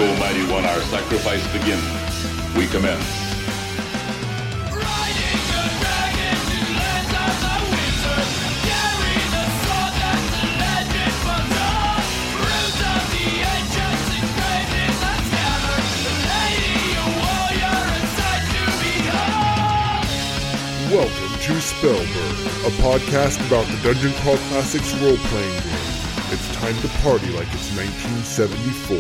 O Mighty One, our sacrifice begins. We commence. Welcome to Spellburn, a podcast about the Dungeon Crawl Classics role-playing game. It's time to party like it's 1974.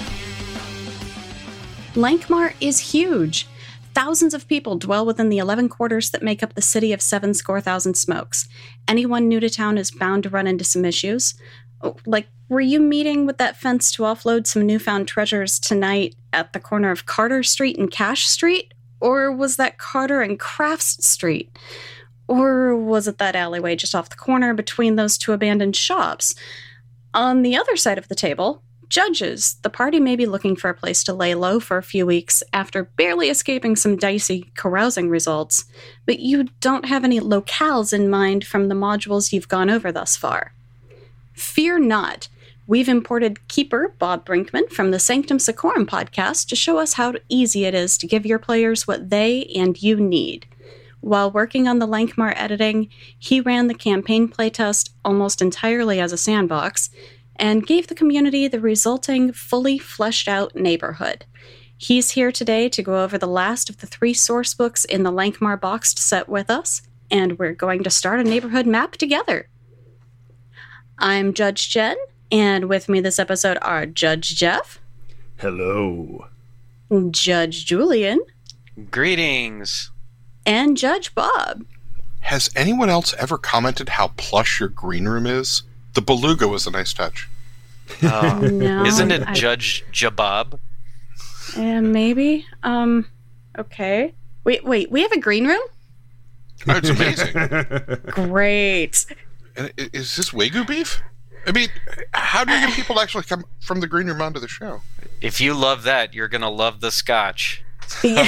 Lankhmar is huge. Thousands of people dwell within the 11 quarters that make up the city of 70,000 smokes. Anyone new to town is bound to run into some issues. Like, were you meeting with that fence to offload some newfound treasures tonight at the corner of Carter Street and Cash Street? Or was that Carter and Crafts Street? Or was it that alleyway just off the corner between those two abandoned shops? On the other side of the table, judges. The party may be looking for a place to lay low for a few weeks after barely escaping some dicey carousing results, but you don't have any locales in mind from the modules you've gone over thus far. Fear not. We've imported Keeper Bob Brinkman from the Sanctum Secorum podcast to show us how easy it is to give your players what they and you need. While working on the Lankhmar editing, he ran the campaign playtest almost entirely as a sandbox and gave the community the resulting fully fleshed out neighborhood. He's here today to go over the last of the 3 source books in the Lankhmar boxed set with us, and we're going to start a neighborhood map together. I'm Judge Jen. And with me this episode are Judge Jeff. Hello. Judge Julian. Greetings. And Judge Bob. Has anyone else ever commented how plush your green room is? The beluga was a nice touch. No, Isn't it Judge Jabab? Maybe. Okay. Wait, we have a green room? Oh, it's amazing. Great. And is this Wagyu beef? I mean, how do you get people to actually come from the green room onto the show? If you love that, you're going to love the scotch. Thanks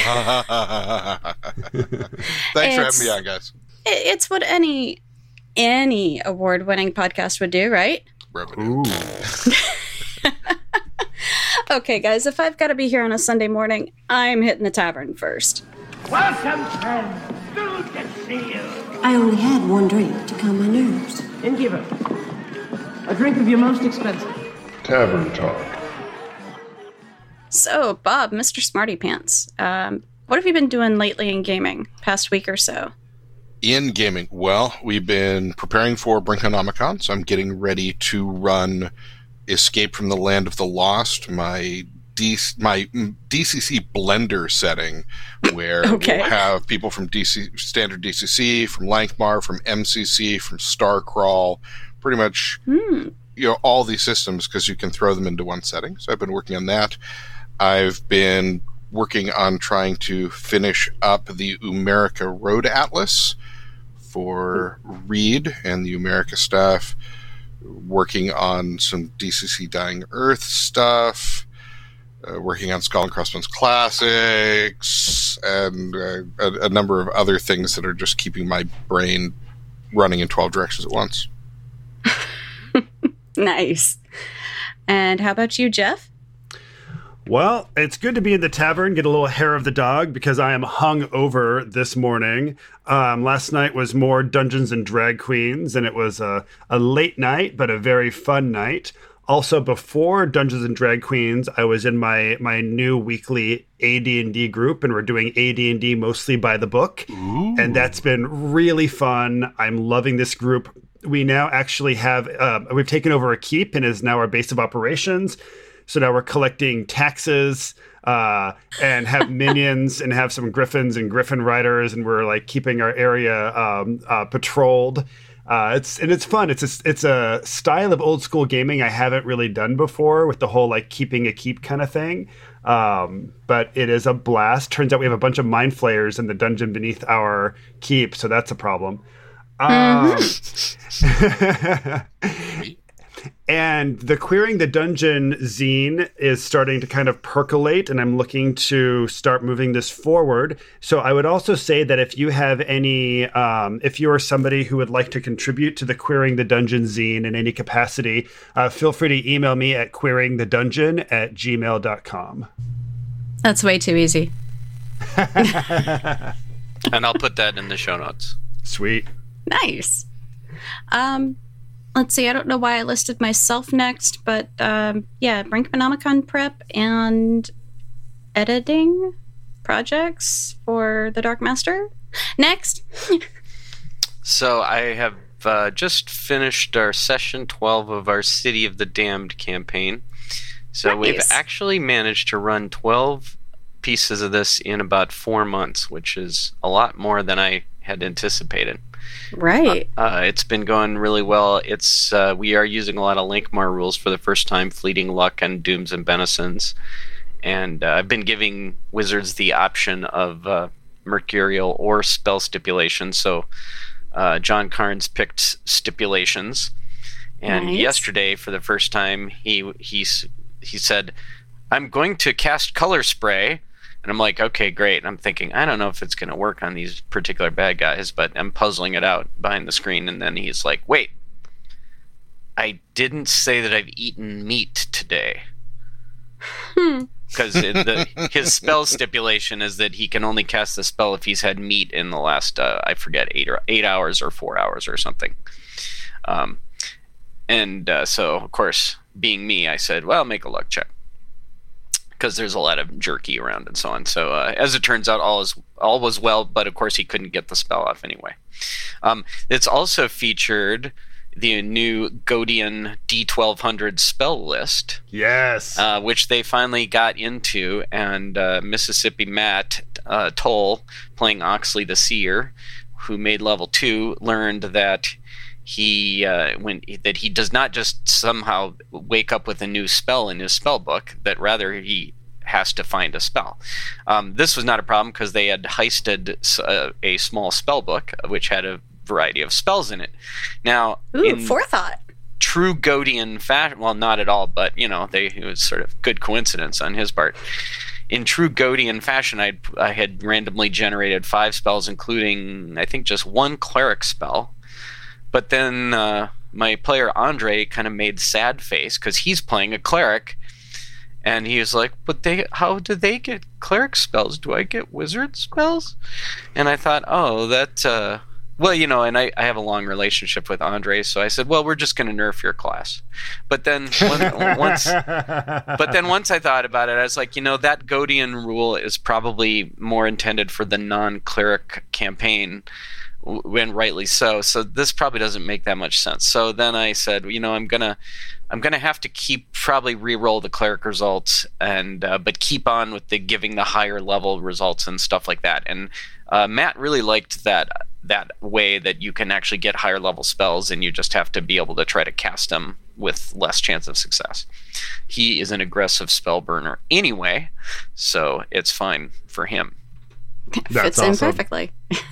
for having me on, guys. It's what any award-winning podcast would do, right? Revenue. Okay, guys, if I've got to be here on a Sunday morning, I'm hitting the tavern first. Welcome, friends. Good to see you. I only had one drink to calm my nerves. Innkeeper, a drink of your most expensive. Tavern Talk. So, Bob, Mr. Smarty Pants, what have you been doing lately in gaming, past week or so? In gaming, well, we've been preparing for Brinkonomicon, so I'm getting ready to run Escape from the Land of the Lost, my DCC Blender setting, where we'll have people from Standard DCC, from Lankhmar, from MCC, from Starcrawl, pretty much all these systems, because you can throw them into one setting. So I've been working on that. I've been working on trying to finish up the Umerica Road Atlas for Reed and the Umerica stuff, working on some DCC Dying Earth stuff, working on Skull and Crossbones Classics, and a number of other things that are just keeping my brain running in 12 directions at once. Nice. And how about you, Jeff? Well, it's good to be in the tavern, get a little hair of the dog, because I am hung over this morning. Last night was more Dungeons and Drag Queens, and it was a late night, but a very fun night. Also, before Dungeons and Drag Queens, I was in my new weekly AD&D group, and we're doing AD&D mostly by the book. Ooh. And that's been really fun. I'm loving this group. We now actually have, we've taken over a keep and is now our base of operations. So now we're collecting taxes and have minions and have some griffins and griffin riders, and we're like keeping our area patrolled. It's fun. It's a style of old school gaming I haven't really done before, with the whole like keeping a keep kind of thing. But it is a blast. Turns out we have a bunch of mind flayers in the dungeon beneath our keep, so that's a problem. And the Queering the Dungeon zine is starting to kind of percolate, and I'm looking to start moving this forward. So I would also say that if you have any, if you are somebody who would like to contribute to the Queering the Dungeon zine in any capacity, feel free to email me at queeringthedungeon@gmail.com. That's way too easy. And I'll put that in the show notes. Sweet. Nice. Let's see. I don't know why I listed myself next, but yeah, Brinkmanomicon prep and editing projects for the Dark Master. Next. So I have just finished our session 12 of our City of the Damned campaign. So nice. We've actually managed to run 12 pieces of this in about 4 months, which is a lot more than I had anticipated. Right. It's been going really well. It's we are using a lot of Linkmar rules for the first time, Fleeting Luck and Dooms and Benisons. And I've been giving wizards the option of mercurial or spell stipulations. So John Carnes picked stipulations. And nice. Yesterday, for the first time, he said, "I'm going to cast Color Spray." And I'm like, okay, great. And I'm thinking, I don't know if it's going to work on these particular bad guys, but I'm puzzling it out behind the screen. And then he's like, wait, I didn't say that I've eaten meat today. Because his spell stipulation is that he can only cast the spell if he's had meat in the last, I forget, 8 hours or 4 hours or something. So, of course, being me, I said, well, make a luck check. Because there's a lot of jerky around and so on. So as it turns out, all was well, but of course he couldn't get the spell off anyway. It's also featured the new Godian D1200 spell list. Yes. Which they finally got into, and Mississippi Matt Toll, playing Oxley the Seer, who made level 2, learned that he does not just somehow wake up with a new spell in his spell book, that rather he has to find a spell. This was not a problem because they had heisted a small spell book which had a variety of spells in it. Now, in forethought. True Godian fashion, well, not at all, but it was sort of good coincidence on his part. In true Godian fashion, I had randomly generated 5 spells, including I think just 1 cleric spell. But then my player Andre kind of made sad face because he's playing a cleric, and he was like, "But how do they get cleric spells? Do I get wizard spells?" And I thought, oh, that and I have a long relationship with Andre, so I said, well, we're just going to nerf your class. But then once I thought about it, I was like, that Godian rule is probably more intended for the non-cleric campaign. When rightly so. So this probably doesn't make that much sense. So then I said, I'm gonna have to probably re-roll the cleric results and but keep on with the giving the higher level results and stuff like that. And Matt really liked that way that you can actually get higher level spells and you just have to be able to try to cast them with less chance of success. He is an aggressive spell burner anyway, so it's fine for him. Fits in perfectly.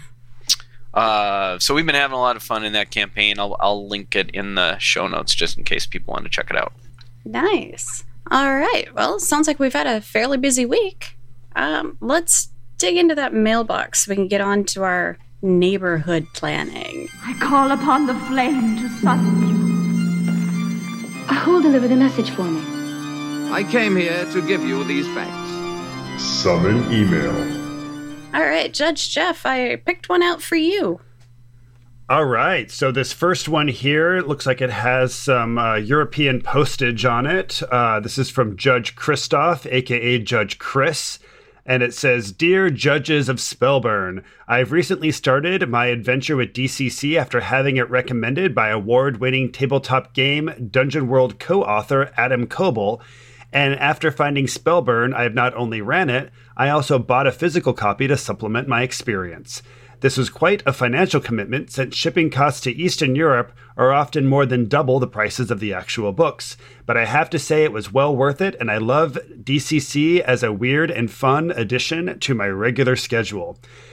So we've been having a lot of fun in that campaign. I'll link it in the show notes just in case people want to check it out. Nice. All right. Well, it sounds like we've had a fairly busy week. Let's dig into that mailbox so we can get on to our neighborhood planning. I call upon the flame to summon you. Who'll deliver the message for me? I came here to give you these facts. Summon email. All right, Judge Jeff, I picked one out for you. All right, so this first one here looks like it has some European postage on it. This is from Judge Christoph, a.k.a. Judge Chris, and it says, "Dear Judges of Spellburn, I've recently started my adventure with DCC after having it recommended by award-winning tabletop game Dungeon World co-author Adam Koebel, and after finding Spellburn, I have not only ran it, I also bought a physical copy to supplement my experience. This was quite a financial commitment since shipping costs to Eastern Europe are often more than double the prices of the actual books. But I have to say it was well worth it, and I love DCC as a weird and fun addition to my regular schedule.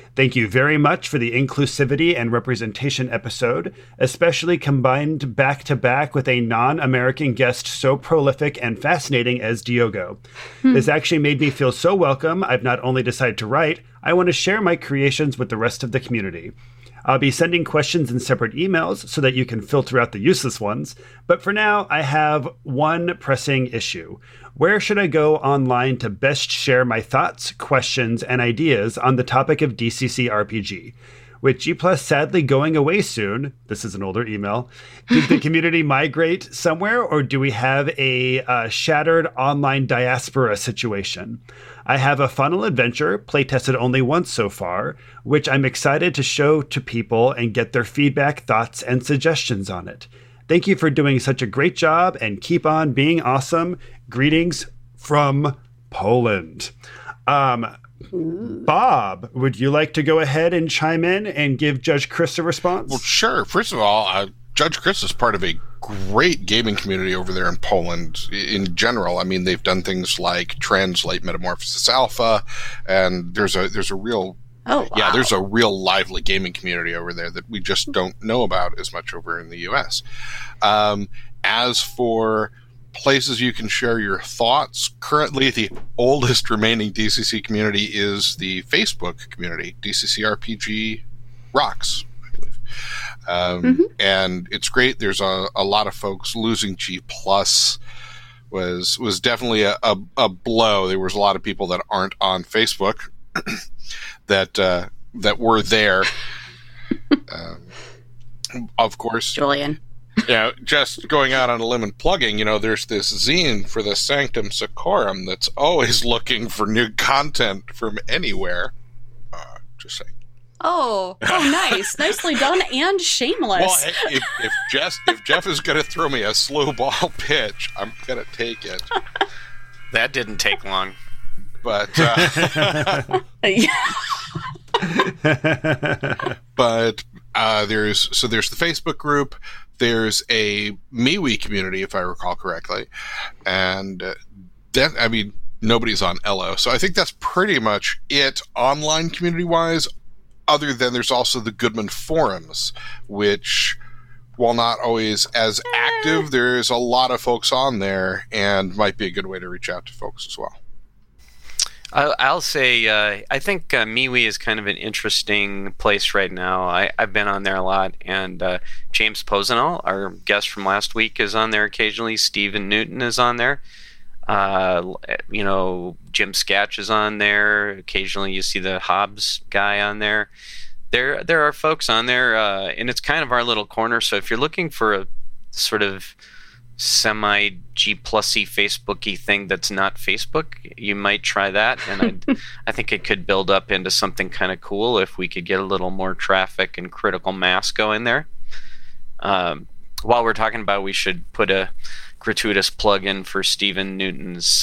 Thank you very much for the inclusivity and representation episode, especially combined back-to-back with a non-American guest so prolific and fascinating as Diogo. This actually made me feel so welcome. I've not only decided to write, I want to share my creations with the rest of the community. I'll be sending questions in separate emails so that you can filter out the useless ones, but for now, I have one pressing issue. Where should I go online to best share my thoughts, questions, and ideas on the topic of DCC RPG? With G+ sadly going away soon, this is an older email, did the community migrate somewhere, or do we have a shattered online diaspora situation? I have a funnel adventure, playtested only once so far, which I'm excited to show to people and get their feedback, thoughts, and suggestions on it. Thank you for doing such a great job and keep on being awesome. Greetings from Poland. Bob, would you like to go ahead and chime in and give Judge Chris a response? Well, sure. First of all, Judge Chris is part of a great gaming community over there in Poland in general. I mean, they've done things like translate Metamorphosis Alpha, and there's a real there's a real lively gaming community over there that we just don't know about as much over in the US. As for places you can share your thoughts, currently the oldest remaining DCC community is the Facebook community, DCC RPG Rocks, I believe. And it's great. There's a lot of folks. Losing G+ was definitely a blow. There was a lot of people that aren't on Facebook that were there. Of course, Julian. Yeah, just going out on a limb and plugging, there's this zine for the Sanctum Secorum that's always looking for new content from anywhere. Just saying. Oh, nice. Nicely done and shameless. Well, if Jeff is going to throw me a slow ball pitch, I'm going to take it. That didn't take long. But there's the Facebook group. There's a MeWe community, if I recall correctly, and nobody's on Elo, so I think that's pretty much it online community-wise. Other than there's also the Goodman forums, which, while not always as active, there's a lot of folks on there, and might be a good way to reach out to folks as well. I'll say I think MeWe is kind of an interesting place right now. I've been on there a lot, and James Posenall, our guest from last week, is on there occasionally. Stephen Newton is on there. Jim Sketch is on there. Occasionally you see the Hobbs guy on there. There are folks on there, and it's kind of our little corner. So if you're looking for a sort of semi-G+y Facebooky thing that's not Facebook, you might try that, and I think it could build up into something kind of cool if we could get a little more traffic and critical mass going there. While we're talking about, we should put a gratuitous plug in for Stephen Newton's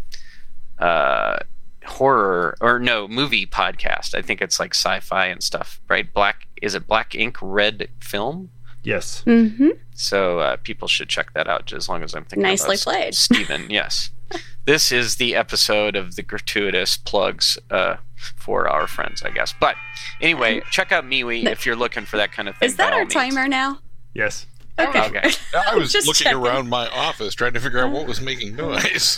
movie podcast. I think it's like sci-fi and stuff, right? Is it Black Ink Red Film? Yes. Mm-hmm. So people should check that out, as long as I'm thinking Nicely about played. Stephen, yes. This is the episode of the gratuitous plugs for our friends, I guess. But anyway, check out MeWe if you're looking for that kind of thing. Is that our timer now? Yes. Okay. I was looking around my office trying to figure out what was making noise.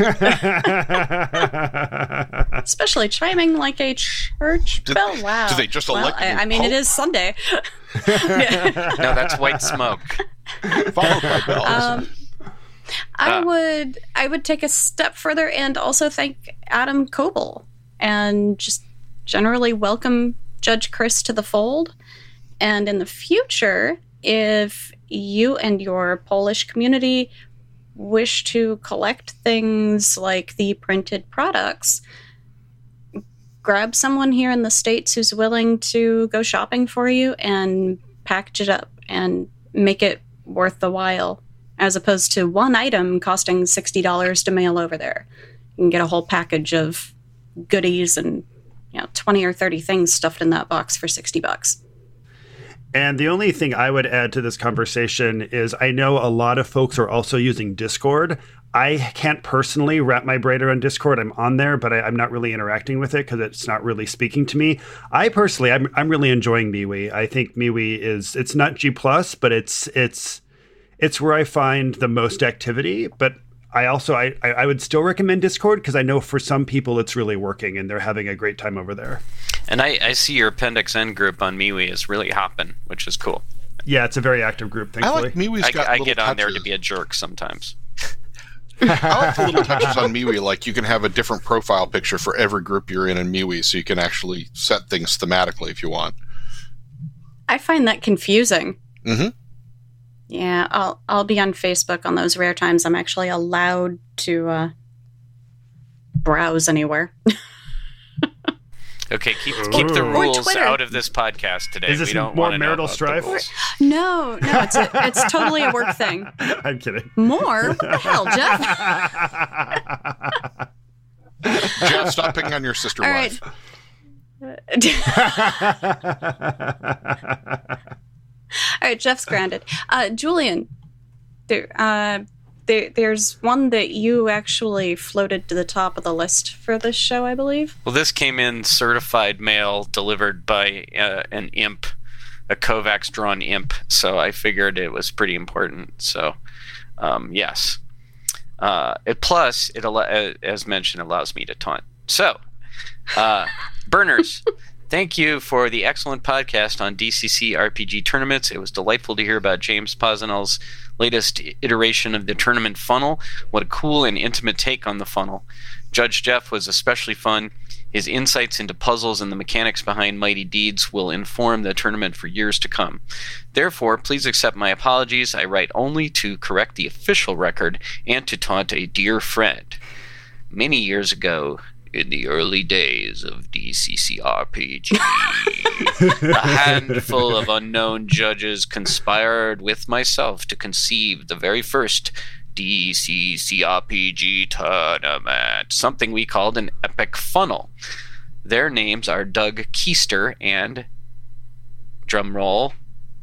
Especially chiming like a church bell. Wow. Do they just elect it is Sunday. No, that's white smoke. Followed by bells. I would take a step further and also thank Adam Koebel and just generally welcome Judge Chris to the fold. And in the future, if you and your Polish community wish to collect things like the printed products, grab someone here in the States who's willing to go shopping for you and package it up and make it worth the while, as opposed to one item costing $60 to mail over there. You can get a whole package of goodies and 20 or 30 things stuffed in that box for $60. And the only thing I would add to this conversation is I know a lot of folks are also using Discord. I can't personally wrap my brain around Discord. I'm on there, but I'm not really interacting with it because it's not really speaking to me. I personally, I'm really enjoying MeWe. I think MeWe it's not G+, but it's where I find the most activity. But I also, I would still recommend Discord because I know for some people it's really working and they're having a great time over there. And I see your Appendix N group on MeWe is really hopping, which is cool. Yeah, it's a very active group, thankfully. I like MeWe's got I little get on touches. there to be a jerk sometimes. I like the little touches on MeWe, like you can have a different profile picture for every group you're in MeWe, so you can actually set things thematically if you want. I find that confusing. Mm-hmm. Yeah, I'll be on Facebook on those rare times I'm actually allowed to browse anywhere. Okay, keep the rules out of this podcast today. Is this we don't more marital strife? No, it's totally a work thing. I'm kidding. More? What the hell, Jeff? Jeff, stop picking on your sister wife. All right, Jeff's grounded. Julian, there's one that you actually floated to the top of the list for this show, I believe. Well, this came in certified mail delivered by an imp, a Kovacs-drawn imp, so I figured it was pretty important. So, yes. Plus, as mentioned, allows me to taunt. So, Burners, thank you for the excellent podcast on DCC RPG tournaments. It was delightful to hear about James Posnell's latest iteration of the tournament funnel. What a cool and intimate take on the funnel. Judge Jeff was especially fun. His insights into puzzles and the mechanics behind Mighty Deeds will inform the tournament for years to come. Therefore, please accept my apologies. I write only to correct the official record and to taunt a dear friend. Many years ago, in the early days of DCC RPG, a handful of unknown judges conspired with myself to conceive the very first DCC RPG tournament, something we called an epic funnel. Their names are Doug Keister and, drumroll,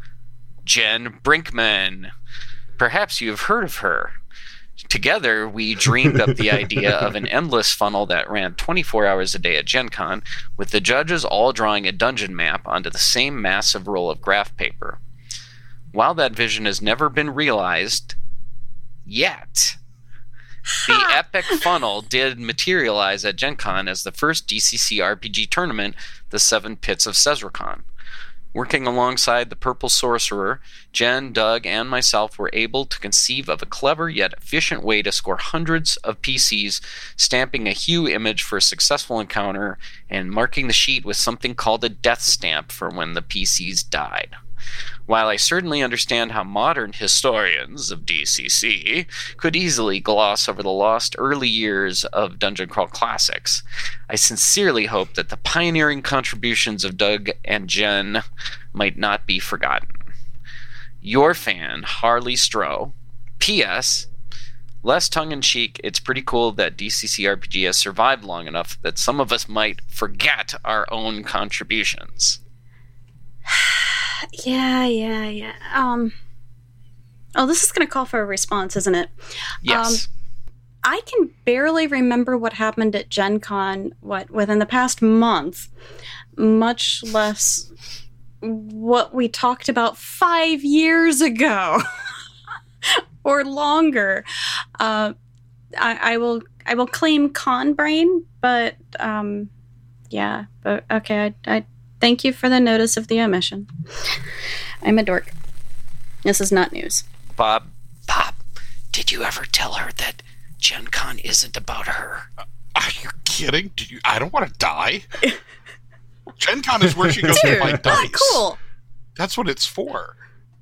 Jen Brinkman. Perhaps you have heard of her. Together, we dreamed up the idea of an endless funnel that ran 24 hours a day at Gen Con, with the judges all drawing a dungeon map onto the same massive roll of graph paper. While that vision has never been realized yet, the epic funnel did materialize at Gen Con as the first DCC RPG tournament, the Seven Pits of Sezrocon. Working alongside the Purple Sorcerer, Jen, Doug, and myself were able to conceive of a clever yet efficient way to score hundreds of PCs, stamping a hue image for a successful encounter, and marking the sheet with something called a death stamp for when the PCs died. While I certainly understand how modern historians of DCC could easily gloss over the lost early years of Dungeon Crawl Classics, I sincerely hope that the pioneering contributions of Doug and Jen might not be forgotten. Your fan, Harley Stroh. P.S. Less tongue-in-cheek, it's pretty cool that DCC RPG has survived long enough that some of us might forget our own contributions. Yeah. This is going to call for a response, isn't it? Yes. I can barely remember what happened at Gen Con, within the past month, much less what we talked about 5 years ago or longer. I will claim con brain, but yeah. But okay, I thank you for the notice of the omission. I'm a dork. This is not news. Bob, did you ever tell her that Gen Con isn't about her? Are you kidding? I don't want to die. Gen Con is where she goes to buy dice. Cool. That's what it's for.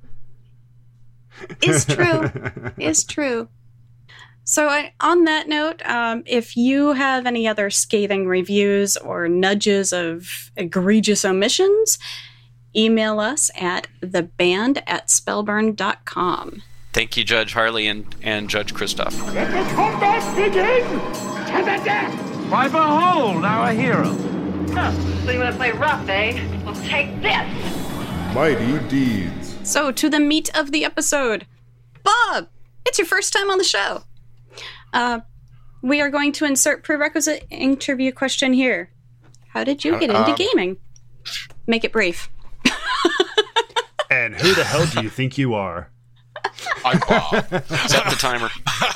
Is true. So on that note, if you have any other scathing reviews or nudges of egregious omissions, email us at theband@spellburn.com. Thank you, Judge Harley and Judge Christoph. Let the combat begin! To the death! Why behold our hero! Huh, so you want to play rough, eh? Well, take this! Mighty Deeds. So, to the meat of the episode. Bob, it's your first time on the show. We are going to insert prerequisite interview question here. How did you get into gaming? Make it brief. And who the hell do you think you are? I'm Bob. Set the timer.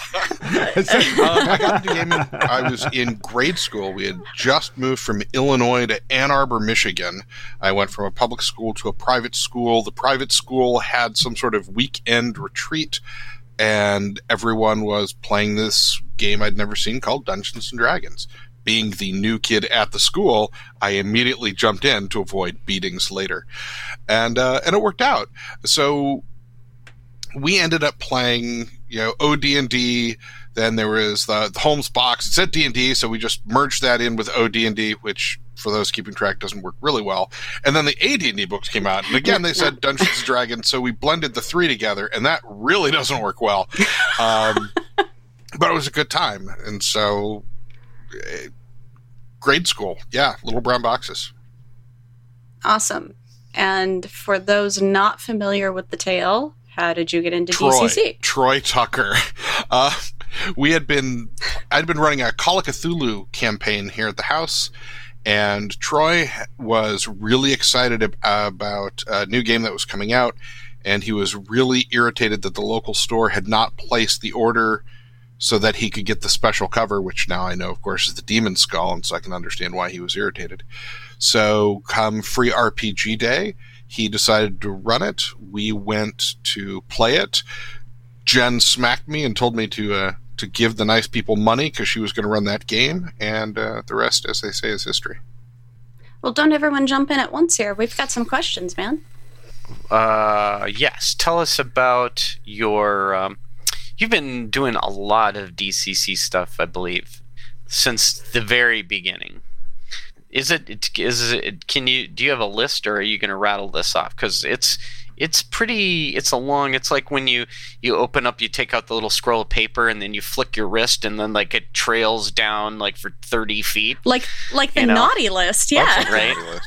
I got into gaming. I was in grade school. We had just moved from Illinois to Ann Arbor, Michigan. I went from a public school to a private school. The private school had some sort of weekend retreat, and everyone was playing this game I'd never seen called Dungeons & Dragons. Being the new kid at the school, I immediately jumped in to avoid beatings later. And it worked out. So we ended up playing, OD&D. Then there was the Holmes box. It said D&D, so we just merged that in with OD&D, which, for those keeping track, doesn't work really well. And then the AD&D books came out, and again, they said Dungeons & Dragons, so we blended the three together, and that really doesn't work well. But it was a good time, and so grade school, little brown boxes. Awesome. And for those not familiar with the tale, how did you get into DCC? Troy Tucker. I'd been running a Call of Cthulhu campaign here at the house, and Troy was really excited about a new game that was coming out, and he was really irritated that the local store had not placed the order so that he could get the special cover, which now I know, of course, is the Demon Skull, and so I can understand why he was irritated. So come Free RPG Day, he decided to run it. We went to play it. Jen smacked me and told me to give the nice people money because she was going to run that game, and the rest, as they say, is history. Well, don't everyone jump in at once here. We've got some questions, man. Yes. Tell us about your... You've been doing a lot of DCC stuff, I believe, since the very beginning. Do you have a list, or are you going to rattle this off? Because it's like when you open up, you take out the little scroll of paper, and then you flick your wrist, and then like it trails down like for 30 feet. Like the naughty list, yeah. Right.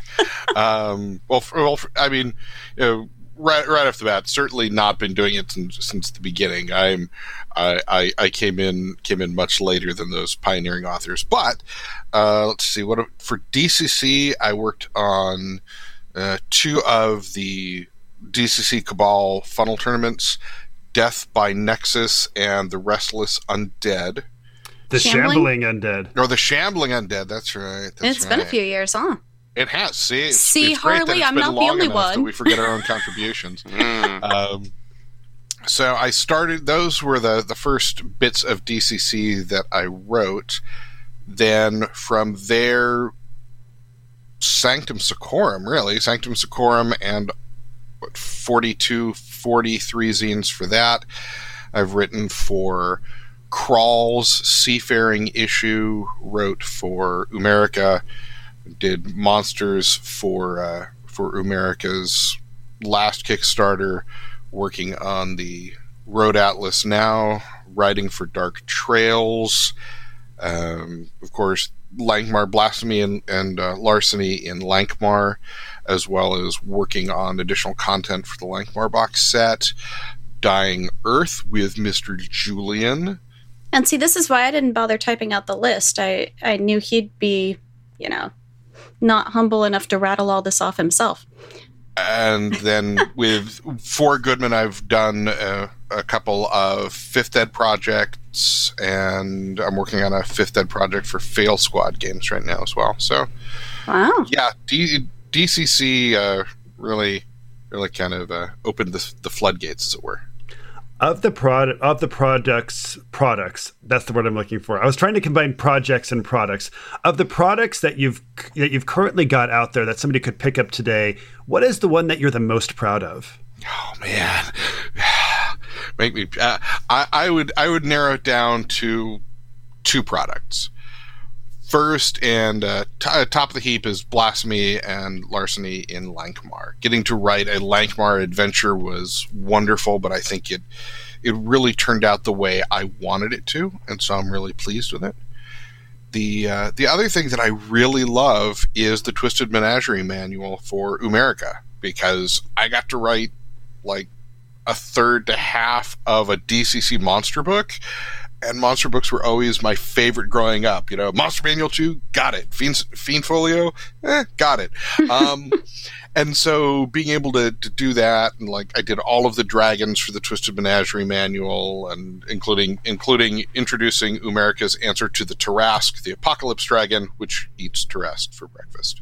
I mean, right off the bat, certainly not been doing it since the beginning. I came in much later than those pioneering authors. But let's see, for DCC, I worked on 2 of the DCC Cabal funnel tournaments, Death by Nexus and the Restless Undead. The Shambling Undead. Or the Shambling Undead, that's right. It's been a few years, huh? It has. See, it's Harley, I'm not the only one. That we forget our own contributions. So I started, those were the first bits of DCC that I wrote. Then from there, Sanctum Secorum, really. Sanctum Secorum and 43 zines for that. I've written for Crawl's Seafaring issue, wrote for Umerica, did monsters for Umerica's last Kickstarter, working on the Road Atlas now, writing for Dark Trails, of course, Lankmar Blasphemy and Larceny in Lankmar, as well as working on additional content for the Lankmar box set, Dying Earth with Mr. Julian. And see, this is why I didn't bother typing out the list. I knew he'd be, not humble enough to rattle all this off himself. And then for Goodman, I've done a couple of 5th Ed projects, and I'm working on a 5th Ed project for Fail Squad games right now as well. So, wow. Yeah, DCC really kind of opened the floodgates, as it were. Of the products, that's the word I'm looking for. I was trying to combine projects and products. Of the products that you've currently got out there that somebody could pick up today, what is the one that you're the most proud of? Oh man, make me. I would narrow it down to 2 products. First and top of the heap is Blasphemy and Larceny in Lankmar. Getting to write a Lankmar adventure was wonderful, but I think it really turned out the way I wanted it to, and so I'm really pleased with it. The other thing that I really love is the Twisted Menagerie manual for Umerica, because I got to write like a third to half of a DCC monster book, and monster books were always my favorite growing up. You know, Monster Manual 2, got it. Fiend Folio, got it. And so being able to do that, and like I did all of the dragons for the Twisted Menagerie manual, and including introducing Umerica's answer to the Tarrasque, the Apocalypse Dragon, which eats Tarrasque for breakfast.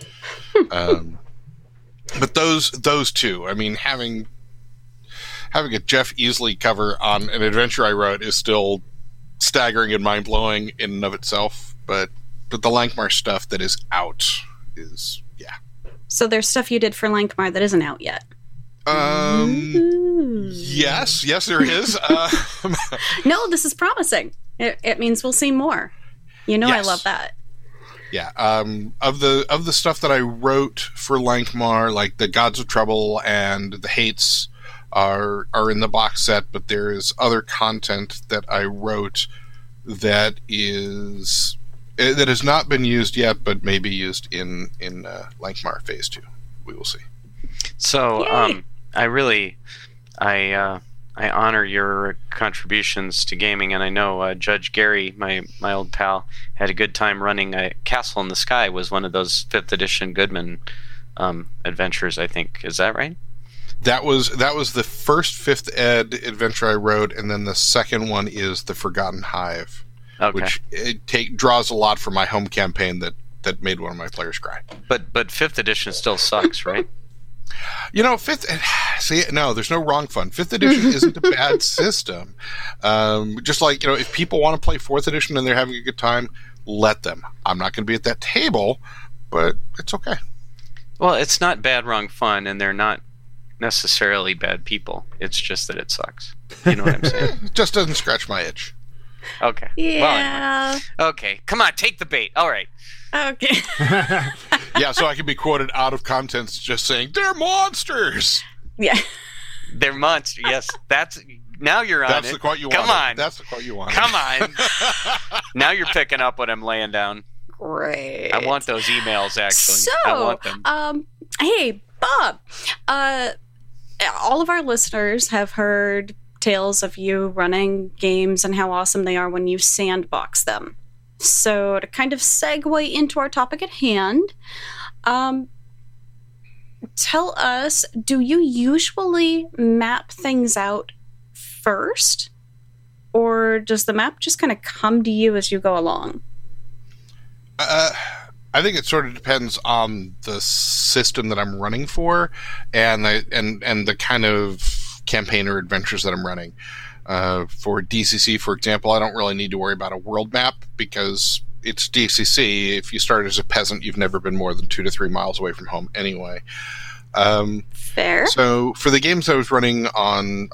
But those two, I mean, having a Jeff Easley cover on an adventure I wrote is still staggering and mind-blowing in and of itself, but the Lankhmar stuff that is out is, yeah. So there's stuff you did for Lankhmar that isn't out yet. Yes, there is. No, this is promising. It means we'll see more. You know, yes. I love that. Yeah. Of the stuff that I wrote for Lankhmar, like the Gods of Trouble and the Hates are in the box set, but there is other content that I wrote that has not been used yet, but may be used in Lankhmar Phase 2. We will see. So, I honor your contributions to gaming, and I know Judge Gary, my old pal, had a good time running Castle in the Sky. Was one of those 5th edition Goodman adventures, I think. Is that right? That was the first 5th ed adventure I wrote, and then the second one is The Forgotten Hive, which draws a lot from my home campaign that made one of my players cry. But 5th edition still sucks, right? You know, there's no wrong fun. 5th edition isn't a bad system. Just like, you know, if people want to play 4th edition and they're having a good time, let them. I'm not going to be at that table, but it's okay. Well, it's not bad wrong fun, and they're not necessarily bad people. It's just that it sucks. You know what I'm saying? It just doesn't scratch my itch. Okay. Yeah. Well, anyway. Okay. Come on, take the bait. All right. Okay. Yeah, so I can be quoted out of context just saying, they're monsters! Yeah. They're monsters. Yes. Now you're on That's it. the quote you Come wanted. on. That's the quote you wanted. Come on. Now you're picking up what I'm laying down. Great. I want those emails, actually. So, I want them. Hey, Bob. All of our listeners have heard tales of you running games and how awesome they are when you sandbox them. So to kind of segue into our topic at hand, tell us, do you usually map things out first? Or does the map just kind of come to you as you go along? I think it sort of depends on the system that I'm running for and the kind of campaign or adventures that I'm running. For DCC, for example, I don't really need to worry about a world map because it's DCC. If you start as a peasant, you've never been more than 2 to 3 miles away from home anyway. Fair. So for the games I was running on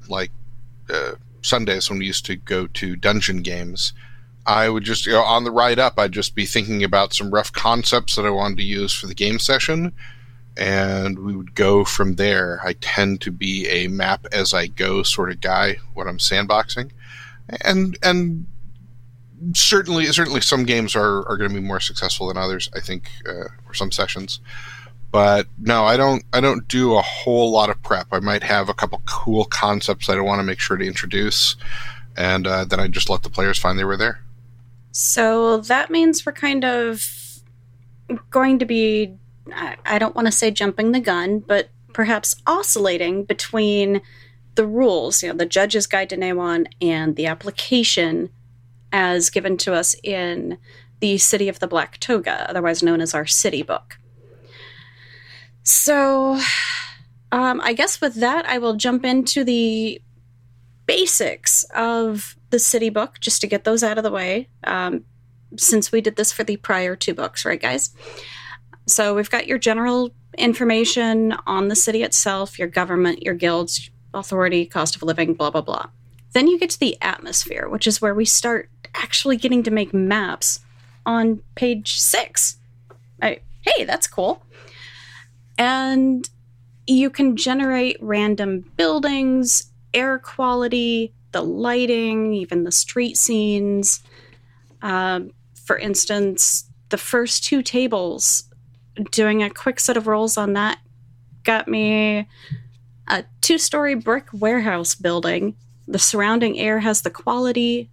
Sundays when we used to go to dungeon games, I would just, on the ride up, I'd just be thinking about some rough concepts that I wanted to use for the game session, and we would go from there. I tend to be a map as I go sort of guy when I'm sandboxing, and certainly some games are going to be more successful than others, I think, or some sessions. But no, I don't do a whole lot of prep. I might have a couple cool concepts that I want to make sure to introduce, and then I just let the players find they were there. So that means we're kind of going to be, I don't want to say jumping the gun, but perhaps oscillating between the rules, the Judge's Guide to Nehwon and the application as given to us in the City of the Black Toga, otherwise known as our city book. So I guess with that, I will jump into the basics of the city book, just to get those out of the way, since we did this for the prior 2 books, right, guys? So we've got your general information on the city itself, your government, your guilds, authority, cost of living, blah, blah, blah. Then you get to the atmosphere, which is where we start actually getting to make maps on page 6. Hey, that's cool. And you can generate random buildings, air quality, the lighting, even the street scenes. For instance, the first 2 tables, doing a quick set of rolls on that got me a 2-story brick warehouse building. The surrounding air has the clarity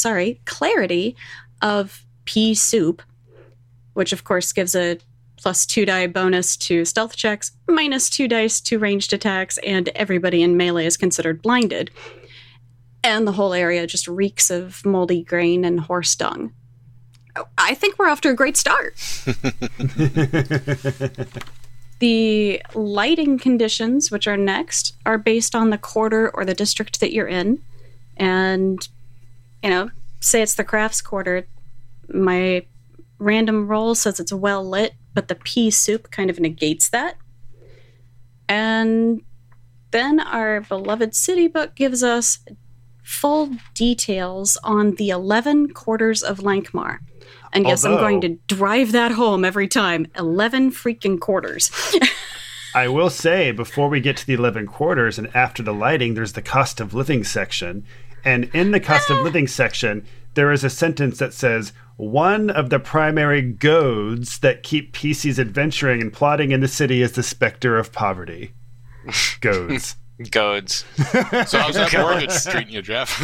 of pea soup, which of course gives a +2 die bonus to stealth checks, -2 dice to ranged attacks, and everybody in melee is considered blinded. And the whole area just reeks of moldy grain and horse dung. I think we're off to a great start. The lighting conditions, which are next, are based on the quarter or the district that you're in. And, say it's the crafts quarter. My random roll says it's well lit, but the pea soup kind of negates that. And then our beloved city book gives us full details on the 11 quarters of Lankmar. And yes, I'm going to drive that home every time. 11 freaking quarters. I will say, before we get to the 11 quarters and after the lighting, there's the cost of living section. And in the cost of living section, there is a sentence that says, one of the primary goads that keep PCs adventuring and plotting in the city is the specter of poverty. Goads. Goads. So how's that mortgage treating you, Jeff?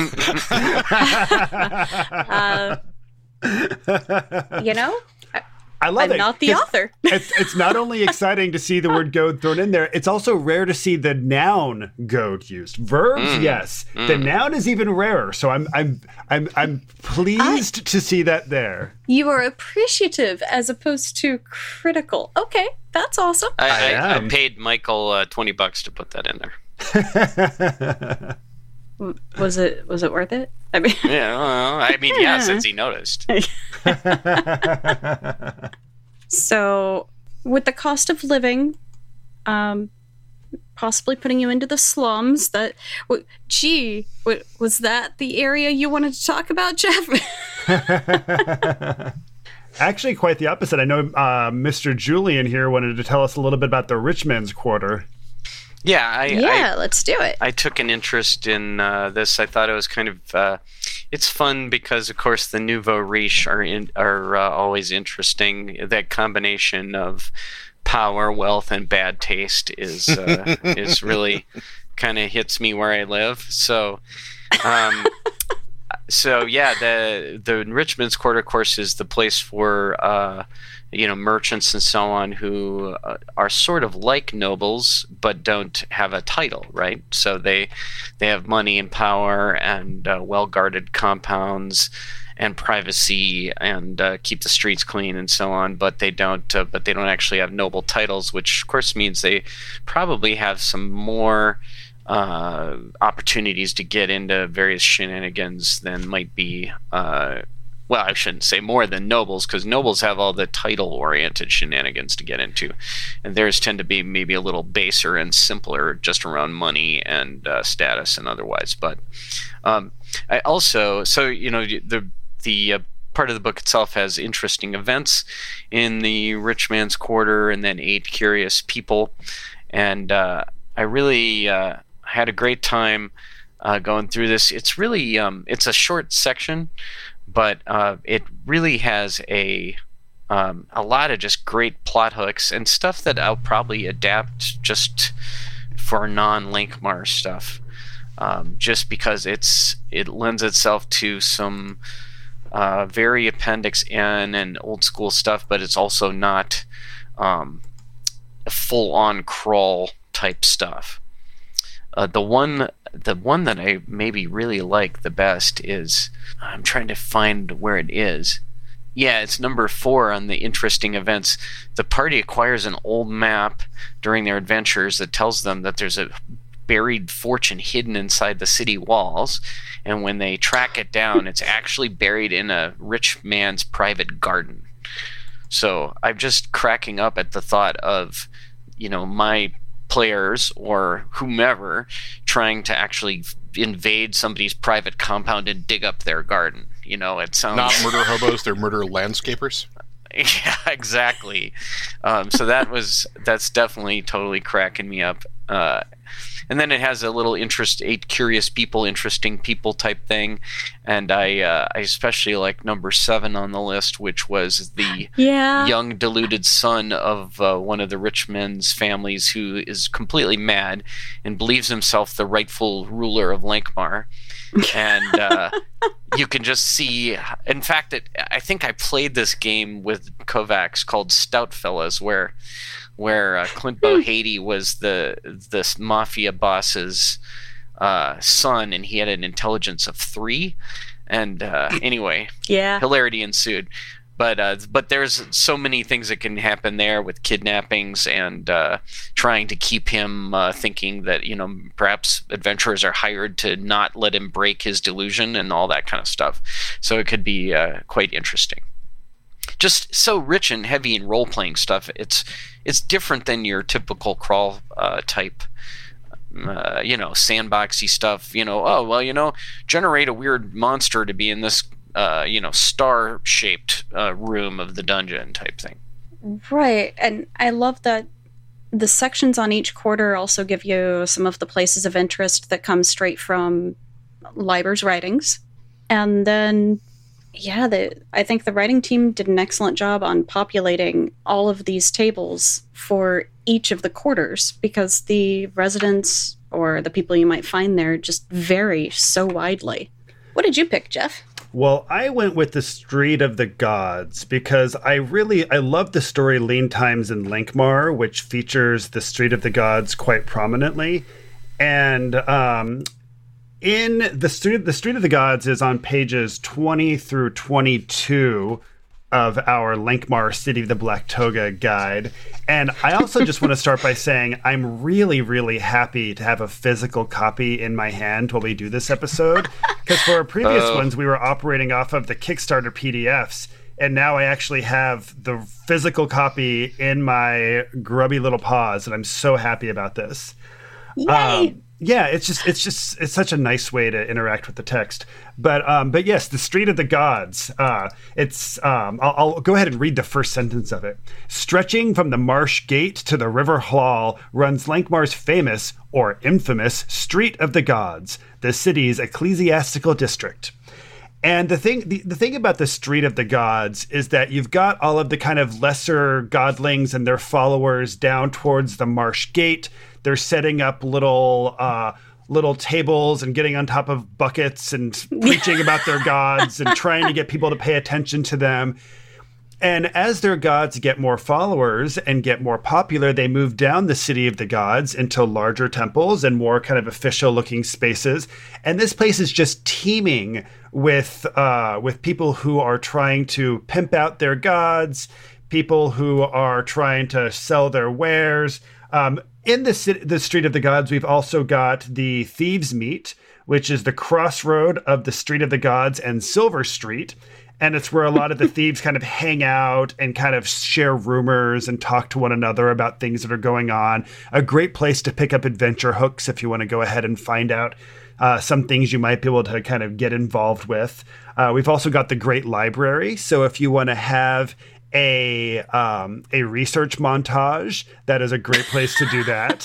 I love it. I'm not the author. It's not only exciting to see the word goad thrown in there, it's also rare to see the noun goad used. Verbs, yes. The noun is even rarer. So I'm pleased to see that there. You are appreciative as opposed to critical. Okay, that's awesome. I paid Michael $20 to put that in there. Was it worth it? I mean, yeah, since he noticed. So, with the cost of living, possibly putting you into the slums. Was that the area you wanted to talk about, Jeff? Actually, quite the opposite. I know Mr. Julian here wanted to tell us a little bit about the Rich Man's Quarter. Yeah, let's do it. I took an interest in this. I thought it was kind of it's fun because, of course, the nouveau riche are always interesting. That combination of power, wealth, and bad taste is really kind of hits me where I live. So, the Richmond's Quarter, of course, is the place for merchants and so on who are sort of like nobles but don't have a title, right? So they have money and power and well-guarded compounds and privacy and keep the streets clean and so on, but they don't actually have noble titles, which of course means they probably have some more opportunities to get into various shenanigans than might be well, I shouldn't say more than nobles, because nobles have all the title-oriented shenanigans to get into, and theirs tend to be maybe a little baser and simpler, just around money and status and otherwise. But I also, the part of the book itself has interesting events in the Rich Man's Quarter, and then 8 curious people, and I really had a great time going through this. It's really it's a short section, but it really has a lot of just great plot hooks and stuff that I'll probably adapt just for non-Lankmar stuff, just because it lends itself to some very Appendix N and old school stuff, but it's also not full-on crawl type stuff. The one that I maybe really like the best is, I'm trying to find where it is. Yeah, it's number 4 on the interesting events. The party acquires an old map during their adventures that tells them that there's a buried fortune hidden inside the city walls, and when they track it down, it's actually buried in a rich man's private garden. So I'm just cracking up at the thought of, my players or whomever trying to actually invade somebody's private compound and dig up their garden. It sounds not murder hobos; they're murder landscapers. Yeah, exactly. So that's definitely totally cracking me up. And And then it has a little 8 curious people, interesting people type thing. And I especially like number 7 on the list, which was the young deluded son of one of the rich men's families who is completely mad and believes himself the rightful ruler of Lankhmar. And you can just see, in fact, I think I played this game with Kovacs called Stout Fellas, where Clint Bohady was this mafia boss's son, and he had an intelligence of 3. And anyway, hilarity ensued. But there's so many things that can happen there with kidnappings and trying to keep him thinking that, perhaps adventurers are hired to not let him break his delusion and all that kind of stuff. So it could be quite interesting. Just so rich and heavy in role-playing stuff. It's different than your typical crawl type, sandboxy stuff. Generate a weird monster to be in this star-shaped room of the dungeon type thing. Right, and I love that the sections on each quarter also give you some of the places of interest that come straight from Leiber's writings. And then, I think the writing team did an excellent job on populating all of these tables for each of the quarters, because the residents or the people you might find there just vary so widely. What did you pick, Jeff? Well, I went with the Street of the Gods because I love the story Lean Times in Lankhmar, which features the Street of the Gods quite prominently. And in the Street of the Gods is on pages 20 through 22 of our Lankhmar City of the Black Toga guide. And I also just want to start by saying I'm really, really happy to have a physical copy in my hand while we do this episode. Because for our previous ones, we were operating off of the Kickstarter PDFs. And now I actually have the physical copy in my grubby little paws. And I'm so happy about this. Yay! It's such a nice way to interact with the text. But yes, the Street of the Gods. I'll go ahead and read the first sentence of it. Stretching from the Marsh Gate to the River Hall runs Lankhmar's famous or infamous Street of the Gods, the city's ecclesiastical district. And the thing about the Street of the Gods is that you've got all of the kind of lesser godlings and their followers down towards the Marsh Gate. They're setting up little tables and getting on top of buckets and preaching about their gods and trying to get people to pay attention to them. And as their gods get more followers and get more popular, they move down the City of the Gods into larger temples and more kind of official-looking spaces. And this place is just teeming with people who are trying to pimp out their gods, people who are trying to sell their wares. In the Street of the Gods, we've also got the Thieves' Meet, which is the crossroad of the Street of the Gods and Silver Street. And it's where a lot of the thieves kind of hang out and kind of share rumors and talk to one another about things that are going on. A great place to pick up adventure hooks if you want to go ahead and find out some things you might be able to kind of get involved with. We've also got the Great Library. So if you want to have a research montage, that is a great place to do that.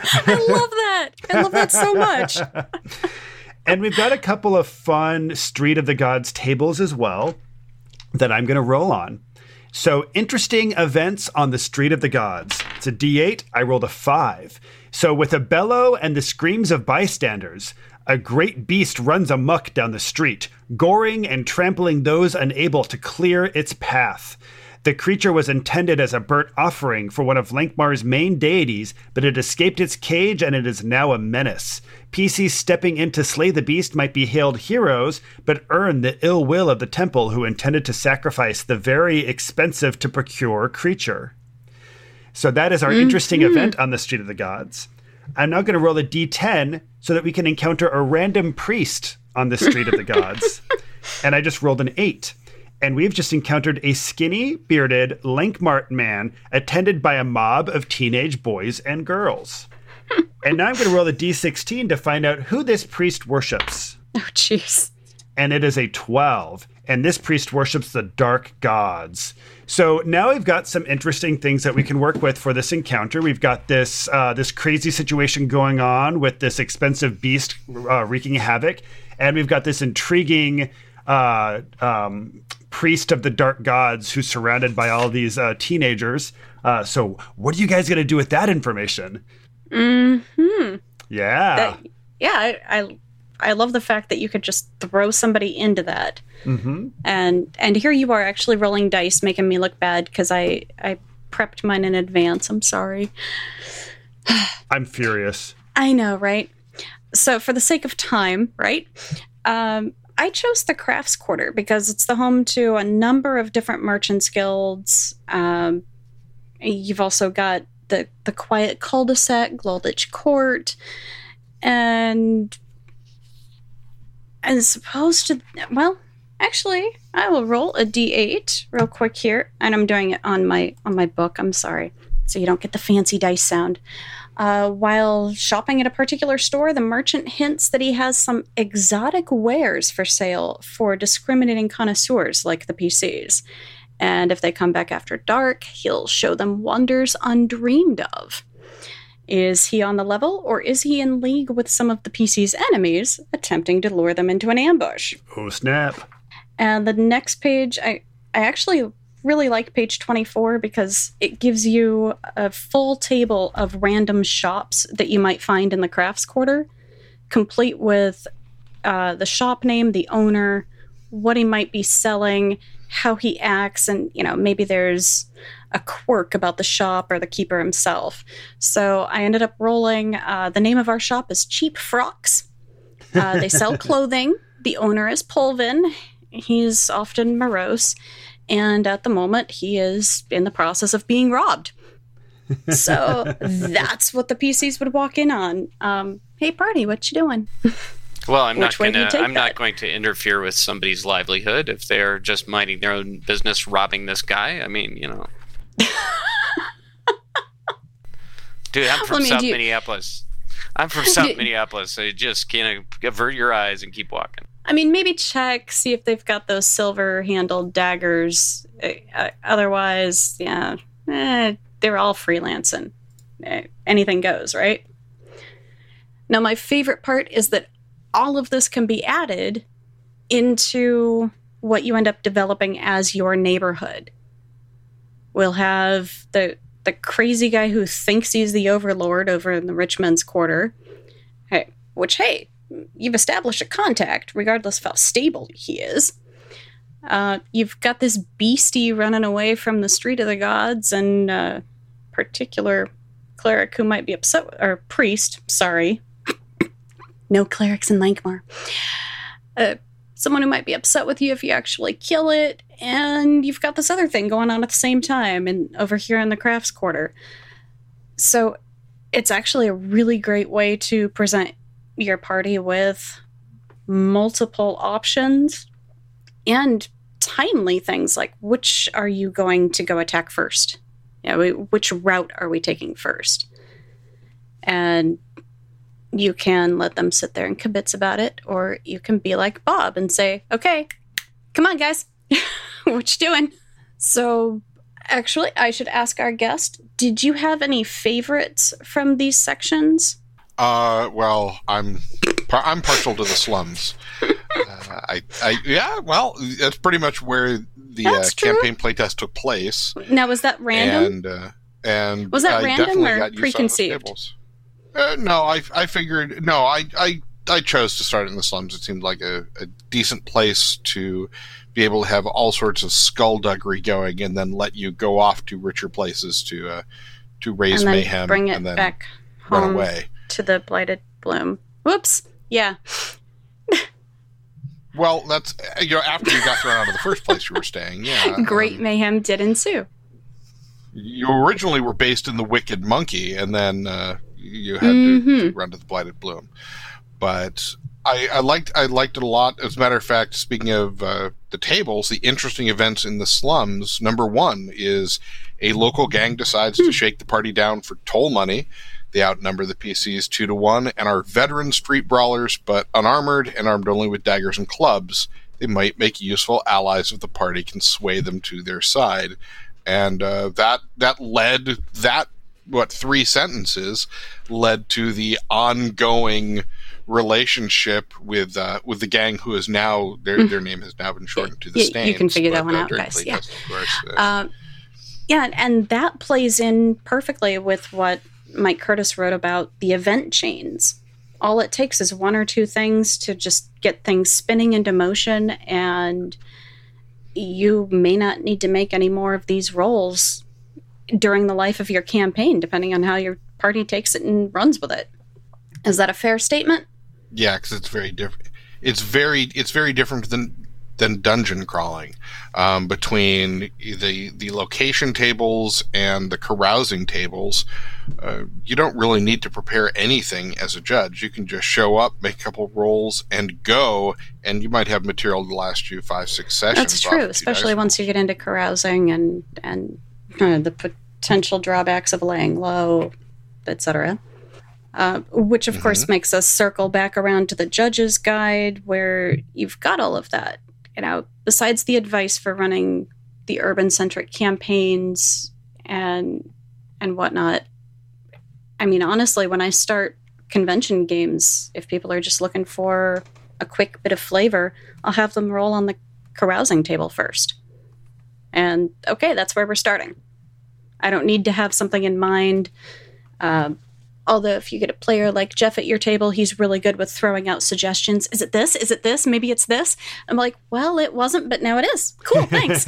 I love that so much. And we've got a couple of fun Street of the Gods tables as well that I'm going to roll on. So interesting events on the Street of the Gods. It's a D8. I rolled a 5. So with a bellow and the screams of bystanders, a great beast runs amok down the street, goring and trampling those unable to clear its path. The creature was intended as a burnt offering for one of Lankhmar's main deities, but it escaped its cage and it is now a menace. PCs stepping in to slay the beast might be hailed heroes, but earn the ill will of the temple who intended to sacrifice the very expensive to procure creature. So that is our interesting event on the Street of the Gods. I'm now going to roll a D10 so that we can encounter a random priest on the Street of the Gods. And I just rolled an 8. And we've just encountered a skinny, bearded Lankhmar man attended by a mob of teenage boys and girls. And now I'm going to roll a D16 to find out who this priest worships. Oh, jeez. and it is a 12. And this priest worships the dark gods. So now we've got some interesting things that we can work with for this encounter. We've got this crazy situation going on with this expensive beast wreaking havoc. And we've got this intriguing priest of the dark gods who's surrounded by all these teenagers. So what are you guys going to do with that information? Mm-hmm. Yeah. I love the fact that you could just throw somebody into that. Mm-hmm. And here you are actually rolling dice, making me look bad because I prepped mine in advance. I'm sorry. I'm furious. I know, right? So for the sake of time, right? I chose the Crafts Quarter because it's the home to a number of different merchants guilds. You've also got the Quiet Cul-de-sac, Glolditch Court, and as opposed to, well, actually, I will roll a d8 real quick here, and I'm doing it on my book. I'm sorry, so you don't get the fancy dice sound. While shopping at a particular store, the merchant hints that he has some exotic wares for sale for discriminating connoisseurs like the PCs. And if they come back after dark, he'll show them wonders undreamed of. Is he on the level, or is he in league with some of the PC's enemies, attempting to lure them into an ambush? Oh, snap. And the next page, I actually really like page 24 because it gives you a full table of random shops that you might find in the Crafts Quarter, complete with the shop name, the owner, what he might be selling, how he acts, and, maybe there's a quirk about the shop or the keeper himself. So I ended up rolling, the name of our shop is Cheap Frocks. They sell clothing. The owner is Polvin. He's often morose. And at the moment, he is in the process of being robbed. So that's what the PCs would walk in on. Hey, party, what you doing? Well, I'm not going to interfere with somebody's livelihood if they're just minding their own business, robbing this guy. I mean, Dude, I'm from South Minneapolis. So you just avert your eyes and keep walking. I mean, maybe check, see if they've got those silver-handled daggers. Otherwise, yeah, they're all freelancing. Anything goes, right? Now, my favorite part is that all of this can be added into what you end up developing as your neighborhood. We'll have the crazy guy who thinks he's the overlord over in the rich men's quarter. Hey, you've established a contact, regardless of how stable he is. You've got this beastie running away from the Street of the Gods, and a particular cleric who might be upset, or priest, sorry. No clerics in Lankmar. Someone who might be upset with you if you actually kill it, and you've got this other thing going on at the same time, and over here in the Crafts Quarter. So it's actually a really great way to present your party with multiple options and timely things like, which are you going to go attack first? Which route are we taking first? And you can let them sit there and kibitz about it, or you can be like Bob and say, okay, come on, guys. What you doing? So, actually, I should ask our guest, did you have any favorites from these sections? Well, I'm partial to the slums. That's pretty much where the campaign playtest took place. Now, was that random? And was that random or preconceived? No, I figured. No, I chose to start in the slums. It seemed like a decent place to be able to have all sorts of skullduggery going, and then let you go off to richer places to raise mayhem, bring it and then back run home away to the Blighted Bloom. Whoops. Yeah. Well, that's after you got thrown out of the first place you were staying. Yeah. Great mayhem did ensue. You originally were based in the Wicked Monkey, and then you had to run to the Blighted Bloom. But I liked it a lot. As a matter of fact, speaking of the tables, the interesting events in the slums, number one is a local gang decides to shake the party down for toll money. They outnumber the PCs 2-1 and are veteran street brawlers, but unarmored and armed only with daggers and clubs. They might make useful allies if the party can sway them to their side. And that led 3 sentences led to the ongoing relationship with the gang, who is now their name has now been shortened to the Stains. You can figure that one out, guys. Yeah. Test, of course, yeah, and that plays in perfectly with what Mike Curtis wrote about the event chains. All it takes is 1 or 2 things to just get things spinning into motion, and you may not need to make any more of these rolls during the life of your campaign, depending on how your party takes it and runs with it. Is that a fair statement? Yeah, because it's very different. It's very different than dungeon crawling. Between the location tables and the carousing tables, you don't really need to prepare anything as a judge. You can just show up, make a couple rolls, and go, and you might have material to last you 5-6 sessions. That's true, especially once you get into carousing and the potential drawbacks of laying low, etc. Which, of course, makes us circle back around to the judge's guide, where you've got all of that. Besides the advice for running the urban-centric campaigns and whatnot. I mean, honestly, when I start convention games, if people are just looking for a quick bit of flavor, I'll have them roll on the carousing table first. And, okay, that's where we're starting. I don't need to have something in mind. Although if you get a player like Jeff at your table, he's really good with throwing out suggestions. Is it this? Is it this? Maybe it's this. I'm like, well, it wasn't, but now it is. Cool, thanks.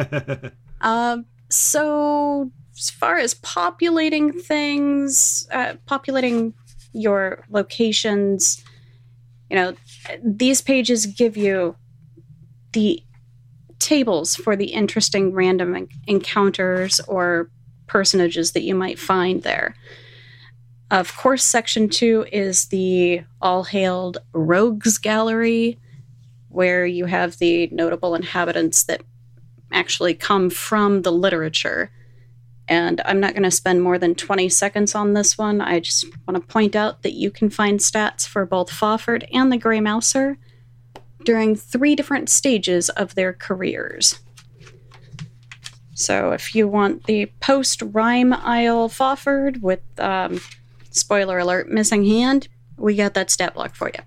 So as far as populating things, populating your locations, these pages give you the tables for the interesting random encounters or personages that you might find there. Of course, Section 2 is the all-hailed Rogues Gallery, where you have the notable inhabitants that actually come from the literature. And I'm not going to spend more than 20 seconds on this one. I just want to point out that you can find stats for both Fawford and the Grey Mouser during 3 different stages of their careers. So if you want the post-rhyme Isle Fawford with... spoiler alert, missing hand, we got that stat block for you.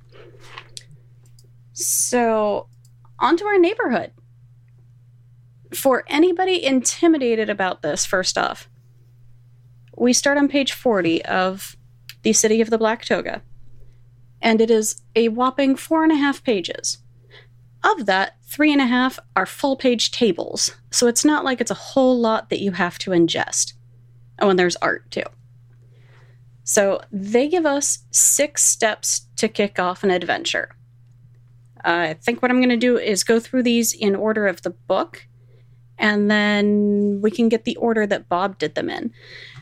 So, onto our neighborhood. For anybody intimidated about this, first off, we start on page 40 of The City of the Black Toga, and it is a whopping 4.5 pages. Of that, 3.5 are full-page tables, so it's not like it's a whole lot that you have to ingest. Oh, and there's art, too. So they give us 6 steps to kick off an adventure. I think what I'm going to do is go through these in order of the book, and then we can get the order that Bob did them in.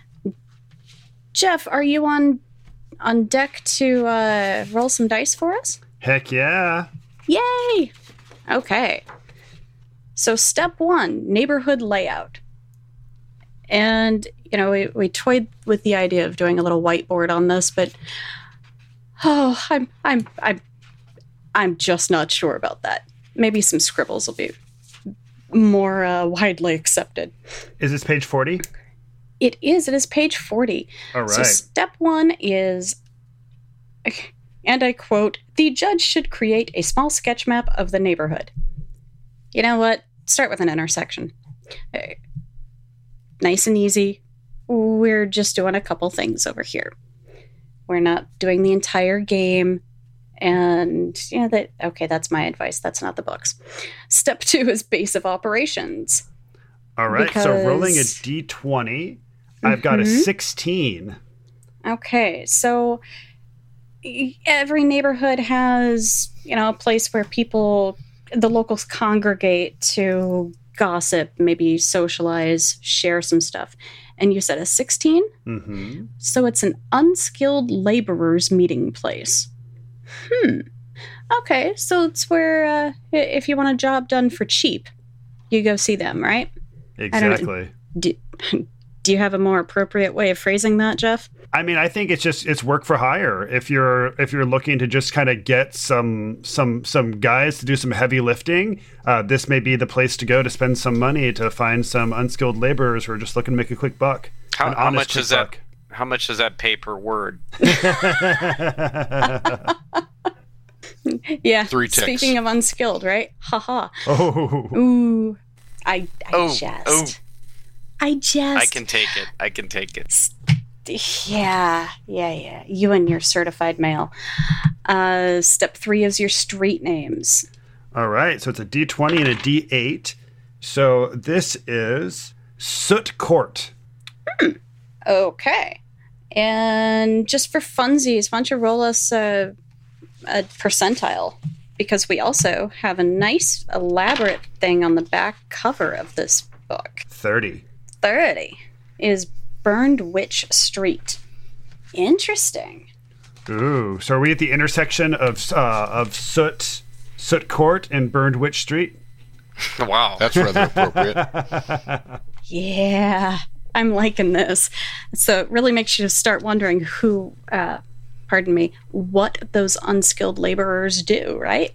Jeff, are you on deck to roll some dice for us? Heck yeah. Yay! Okay. So step 1, neighborhood layout. And, we toyed with the idea of doing a little whiteboard on this, but I'm just not sure about that. Maybe some scribbles will be more widely accepted. Is this page 40? It is page 40. All right. So step 1 is, and I quote, "The judge should create a small sketch map of the neighborhood." You know what? Start with an intersection. Nice and easy. We're just doing a couple things over here. We're not doing the entire game. And that's my advice. That's not the book's. Step 2 is base of operations. All right. So rolling a D20, I've got a 16. Okay. So every neighborhood has, a place where the locals congregate to gossip, maybe socialize, share some stuff. And you said a 16? Mm-hmm. So it's an unskilled laborer's meeting place. Okay, so it's where, if you want a job done for cheap, you go see them, right? Exactly. Do Do you have a more appropriate way of phrasing that, Jeff? I mean, I think it's work for hire. If you're looking to just kind of get some guys to do some heavy lifting, this may be the place to go to spend some money to find some unskilled laborers who are just looking to make a quick buck. How much is that? How much does that pay per word? Yeah. 3 ticks. Speaking of unskilled, right? Haha. Oh. Ooh. I I can take it. Yeah. You and your certified mail. Step 3 is your street names. All right. So it's a D20 and a D8. So this is Soot Court. Okay. And just for funsies, why don't you roll us a percentile? Because we also have a nice, elaborate thing on the back cover of this book. 30. 30 is Burned Witch Street. Interesting. Ooh, so are we at the intersection of Soot Court and Burned Witch Street? Wow, that's rather appropriate. Yeah, I'm liking this. So it really makes you start wondering what those unskilled laborers do, right?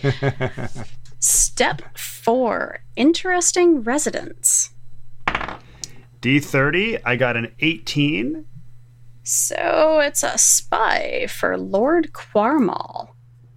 Step 4, interesting residents. D30, I got an 18. So it's a spy for Lord Quarmal.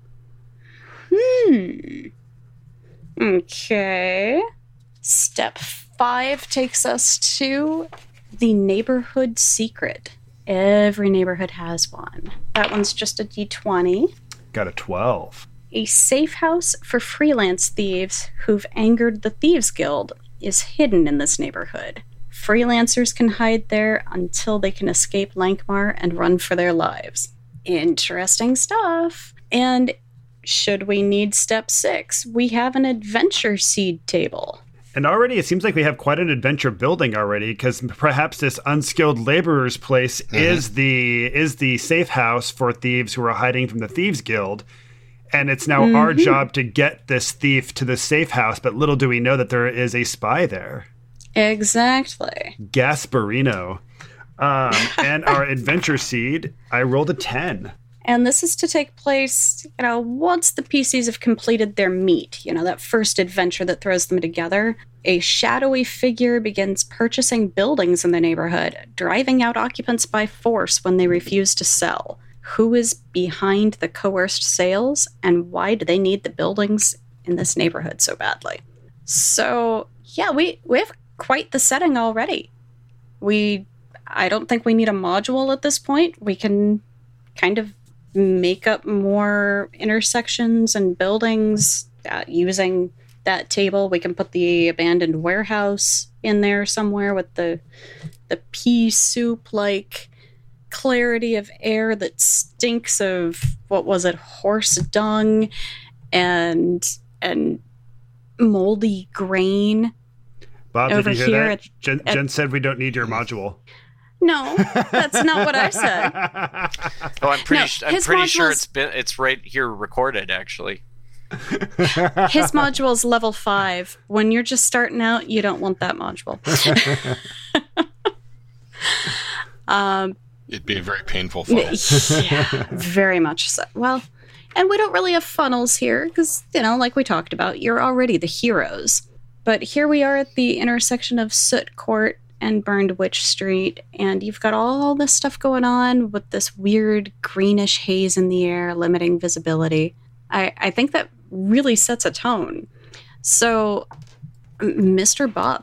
Okay. Step 5 takes us to the neighborhood secret. Every neighborhood has one. That one's just a D20. Got a 12. A safe house for freelance thieves who've angered the Thieves Guild is hidden in this neighborhood. Freelancers can hide there until they can escape Lankmar and run for their lives. Interesting stuff. And should we need step 6, we have an adventure seed table. And already it seems like we have quite an adventure building already, because perhaps this unskilled laborer's place is the safe house for thieves who are hiding from the Thieves Guild. And it's now our job to get this thief to the safe house, but little do we know that there is a spy there. Exactly. Gasparino. And our adventure seed, I rolled a 10. And this is to take place, once the PCs have completed their meet, that first adventure that throws them together. A shadowy figure begins purchasing buildings in the neighborhood, driving out occupants by force when they refuse to sell. Who is behind the coerced sales, and why do they need the buildings in this neighborhood so badly? So, yeah, we have quite the setting already. I don't think we need a module at this point. We can kind of make up more intersections and buildings using that table. We can put the abandoned warehouse in there somewhere with the pea soup-like clarity of air that stinks of, horse dung and moldy grain. Bob, did you hear that? Jen said we don't need your module. No, that's not what I said. Oh, I'm pretty sure it's right here recorded, actually. His module's level 5. When you're just starting out, you don't want that module. It'd be a very painful funnel. Yeah, very much so. Well, and we don't really have funnels here because, like we talked about, you're already the heroes. But here we are at the intersection of Soot Court and Burned Witch Street, and you've got all this stuff going on with this weird greenish haze in the air, limiting visibility. I think that really sets a tone. So, Mr. Bob,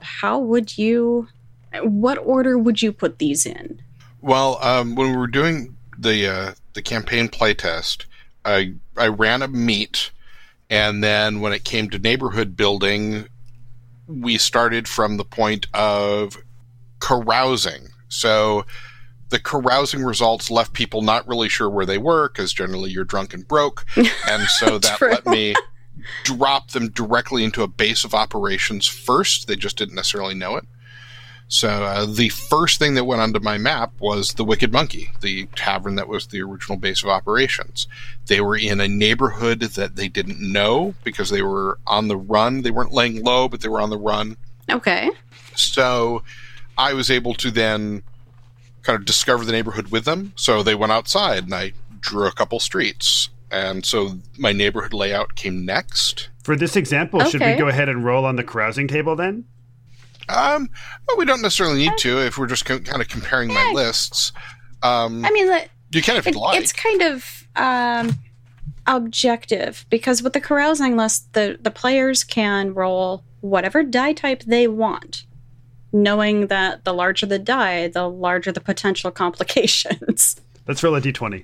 what order would you put these in? Well, when we were doing the campaign playtest, I ran a meet, and then when it came to neighborhood building, we started from the point of carousing. So the carousing results left people not really sure where they were, because generally you're drunk and broke, and so that let me drop them directly into a base of operations first. They just didn't necessarily know it. So the first thing that went onto my map was the Wicked Monkey, the tavern that was the original base of operations. They were in a neighborhood that they didn't know because they were on the run. They weren't laying low, but they were on the run. Okay. So I was able to then kind of discover the neighborhood with them. So they went outside, and I drew a couple streets. And so my neighborhood layout came next. For this example, should we go ahead and roll on the carousing table then? Well, we don't necessarily need to if we're just kind of comparing my lists. I mean, you can if you'd like. It's kind of objective, because with the carousing list, the players can roll whatever die type they want, knowing that the larger the die, the larger the potential complications. Let's roll a d20.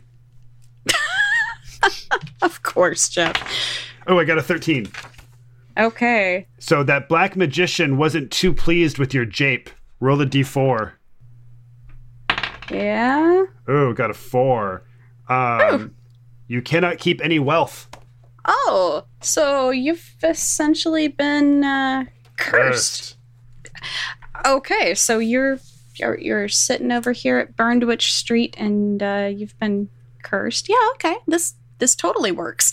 Of course, Jeff. Oh, I got a 13. Okay. So that black magician wasn't too pleased with your jape. Roll a d4. Yeah? Oh, got a 4. You cannot keep any wealth. Oh, so you've essentially been cursed. Okay, so you're sitting over here at Burnedwich Street, and you've been cursed. Yeah, okay. This totally works.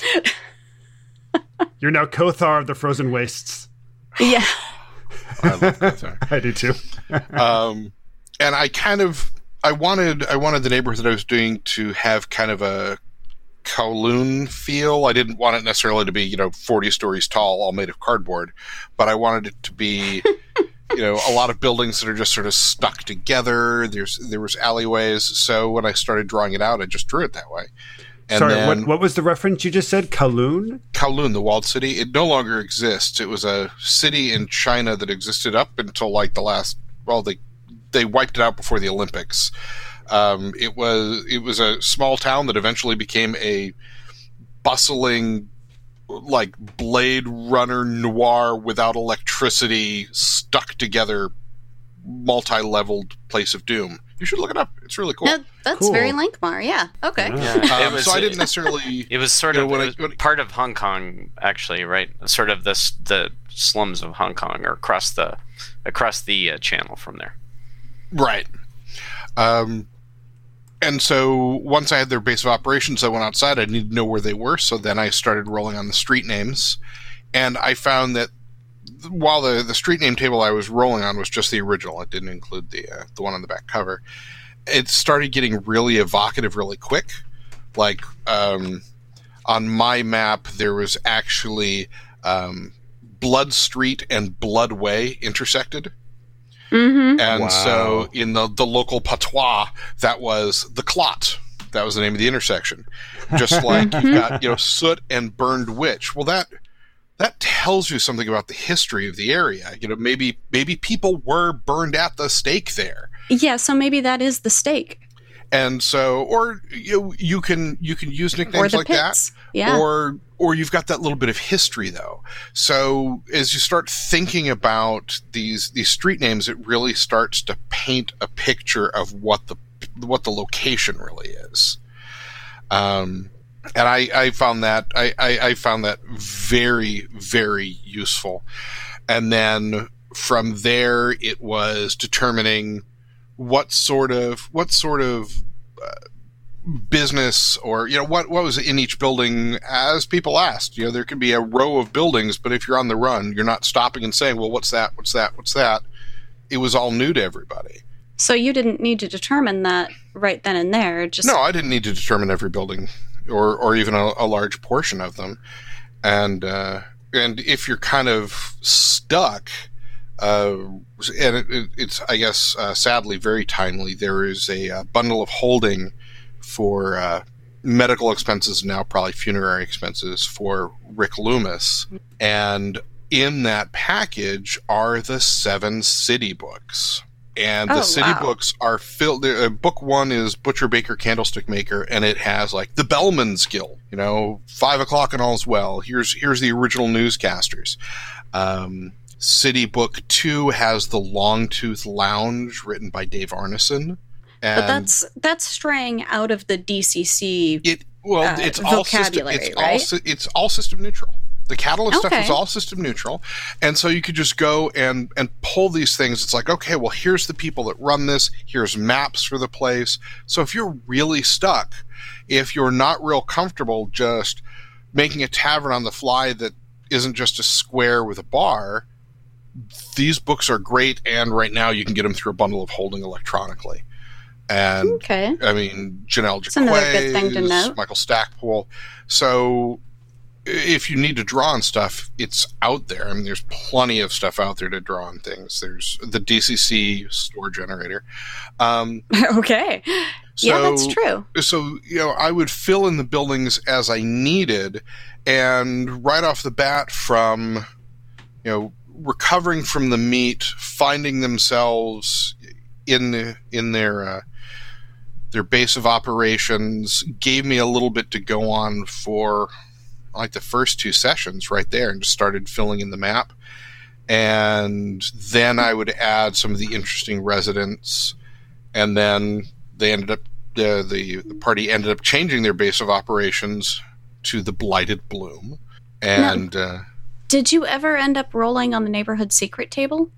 You're now Kothar of the Frozen Wastes. Yeah. I love Kothar. I do too. And I wanted the neighborhood that I was doing to have kind of a Kowloon feel. I didn't want it necessarily to be, 40 stories tall, all made of cardboard, but I wanted it to be, a lot of buildings that are just sort of stuck together. There was alleyways. So when I started drawing it out, I just drew it that way. And sorry, then, what was the reference you just said? Kowloon? Kowloon, the walled city. It no longer exists. It was a city in China that existed up until like the last. Well, they wiped it out before the Olympics. It was a small town that eventually became a bustling, like Blade Runner noir without electricity, stuck together, multi-leveled place of doom. You should look it up. It's really cool. No, that's cool. very Linkmar, yeah. Okay. Yeah. So I didn't necessarily... It was sort of part of Hong Kong, actually, right? Sort of the slums of Hong Kong, or across the channel from there. Right. And so once I had their base of operations, I went outside. I needed to know where they were, so then I started rolling on the street names. And I found that while the street name table I was rolling on was just the original, it didn't include the one on the back cover, it started getting really evocative really quick. Like, on my map, there was actually Blood Street and Blood Way intersected. Mm-hmm. And so in the local patois, that was the Clot. That was the name of the intersection. Just like you've got, Soot and Burned Witch. Well, that tells you something about the history of the area. Maybe people were burned at the stake there. Yeah, so maybe that is the stake. And so, or you can use nicknames like pits. that, yeah. or you've got that little bit of history though. So as you start thinking about these street names, it really starts to paint a picture of what the location really is. And I found that I found that very, very useful. And then from there, it was determining what sort of business, or what was in each building, as people asked. There could be a row of buildings, but if you're on the run, you're not stopping and saying, well, what's that, what's that, what's that. It was all new to everybody. So you didn't need to determine that right then and there. No, I didn't need to determine every building or even a large portion of them. And if you're kind of stuck, and it's, I guess, sadly very timely, there is a bundle of holding for medical expenses, now probably funerary expenses, for Rick Loomis. And in that package are the 7 city books. And the city books are filled. Book 1 is Butcher, Baker, Candlestick Maker, and it has like the Bellman's Guild, 5 o'clock and all's well. Here's the original newscasters. City Book 2 has the Longtooth Lounge, written by Dave Arneson. But that's straying out of the DCC it's vocabulary, right? It's all system neutral. The catalog stuff is all system neutral. And so you could just go and pull these things. It's like, okay, well, here's the people that run this. Here's maps for the place. So if you're really stuck, if you're not real comfortable just making a tavern on the fly that isn't just a square with a bar, these books are great, and right now you can get them through a bundle of holding electronically. And okay. I mean, Janelle That's another good thing to note. Michael Stackpole. So if you need to draw on stuff, it's out there. I mean, there's plenty of stuff out there to draw on things. There's the DCC store generator. Okay. Yeah, that's true. So, I would fill in the buildings as I needed, and right off the bat from, recovering from the meet, finding themselves in their base of operations gave me a little bit to go on for like the first 2 sessions right there, and just started filling in the map. And then I would add some of the interesting residents, and then they ended up the party ended up changing their base of operations to the Blighted Bloom. And did you ever end up rolling on the Neighborhood Secret table?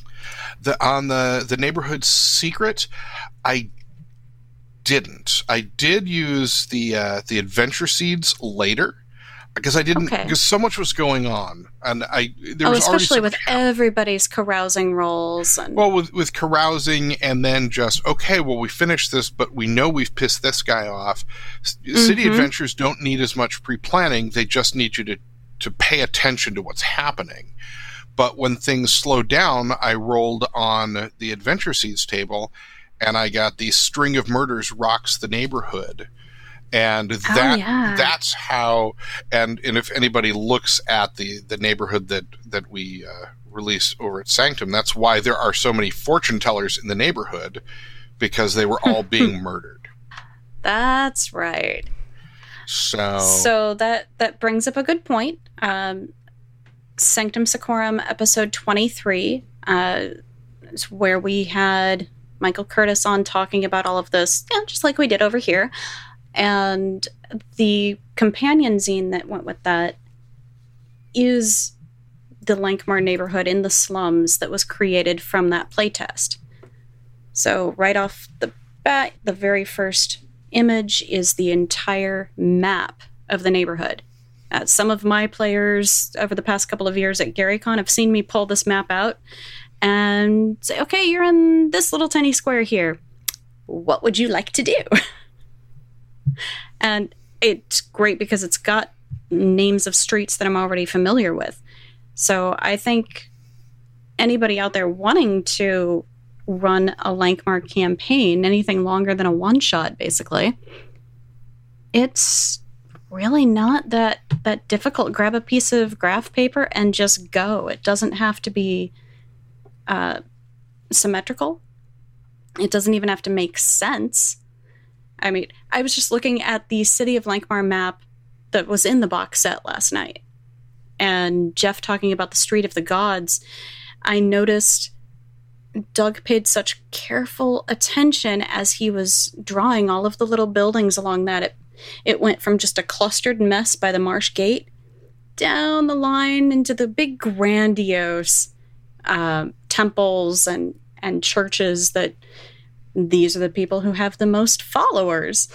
On the Neighborhood Secret, I didn't. I did use the Adventure Seeds later, because I didn't, because so much was going on, and there was especially with everybody's carousing rolls, and with carousing, and then just we finished this, but we know we've pissed this guy off. City Adventures don't need as much pre-planning; they just need you to pay attention to what's happening. But when things slowed down, I rolled on the Adventure Seeds table, and I got the String of Murders Rocks the Neighborhood. And that's how, and if anybody looks at the neighborhood that we released over at Sanctum, that's why there are so many fortune tellers in the neighborhood, because they were all being murdered. That's right. So that brings up a good point. Sanctum Secorum episode 23 is where we had Michael Curtis on talking about all of this, just like we did over here. And the companion zine that went with that is the Lankmar neighborhood in the slums that was created from that playtest. So right off the bat, the very first image is the entire map of the neighborhood. Some of my players over the past couple of years at GaryCon have seen me pull this map out and say, okay, you're in this little tiny square here. What would you like to do? And it's great because it's got names of streets that I'm already familiar with. So I think anybody out there wanting to run a Lankmar campaign, anything longer than a one-shot, basically, it's really not that difficult. Grab a piece of graph paper and just go. It doesn't have to be symmetrical. It doesn't even have to make sense. I mean, I was just looking at the City of Lankmar map that was in the box set last night, and Jeff talking about the Street of the Gods. I noticed Doug paid such careful attention as he was drawing all of the little buildings along that. It went from just a clustered mess by the Marsh Gate down the line into the big grandiose temples and churches that these are the people who have the most followers.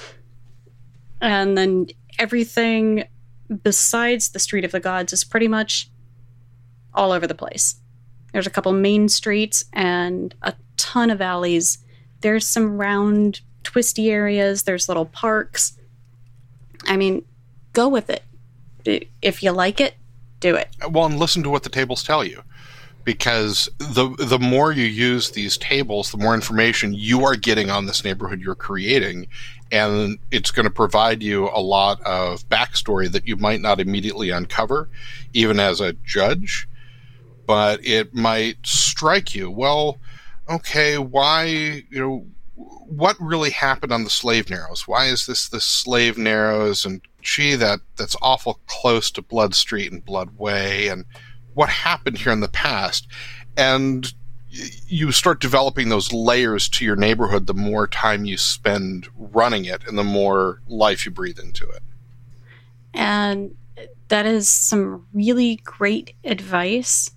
And then everything besides the Street of the Gods is pretty much all over the place. There's a couple main streets and a ton of alleys. There's some round, twisty areas. There's little parks. I mean, go with it. If you like it, do it. Well, and listen to what the tables tell you. Because the more you use these tables, the more information you are getting on this neighborhood you're creating, and it's going to provide you a lot of backstory that you might not immediately uncover, even as a judge. But it might strike you, well, okay, why, what really happened on the Slave Narrows? Why is this the Slave Narrows? And gee, that's awful close to Blood Street and Blood Way, and what happened here in the past. And you start developing those layers to your neighborhood the more time you spend running it and the more life you breathe into it. And that is some really great advice.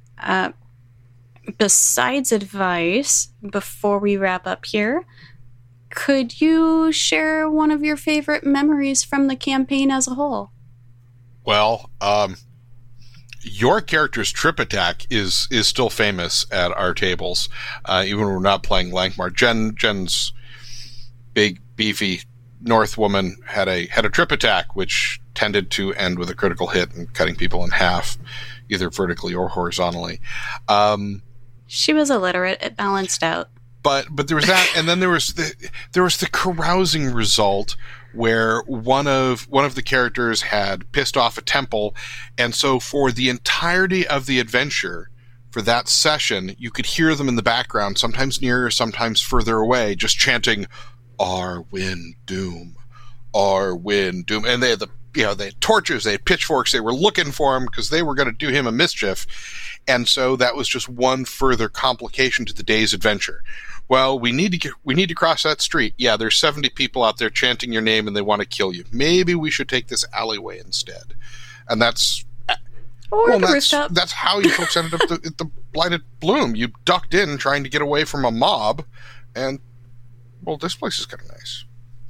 Besides advice, before we wrap up here, could you share one of your favorite memories from the campaign as a whole? Well, your character's trip attack is still famous at our tables, even when we're not playing Lankhmar. Jen's big, beefy North woman had a trip attack, which tended to end with a critical hit and cutting people in half, either vertically or horizontally. She was illiterate. It balanced out. But there was that, and then there was the carousing result where one of the characters had pissed off a temple, and so for the entirety of the adventure, for that session, you could hear them in the background, sometimes nearer, sometimes further away, just chanting, "Arwen Doom, Arwen Doom," and they had they had torches, they had pitchforks, they were looking for him because they were going to do him a mischief, and so that was just one further complication to the day's adventure. Well, we need to cross that street. Yeah, there's 70 people out there chanting your name and they want to kill you. Maybe we should take this alleyway instead. And that's that's how you folks ended up at the Blighted Bloom. You ducked in trying to get away from a mob, and well, this place is kind of nice.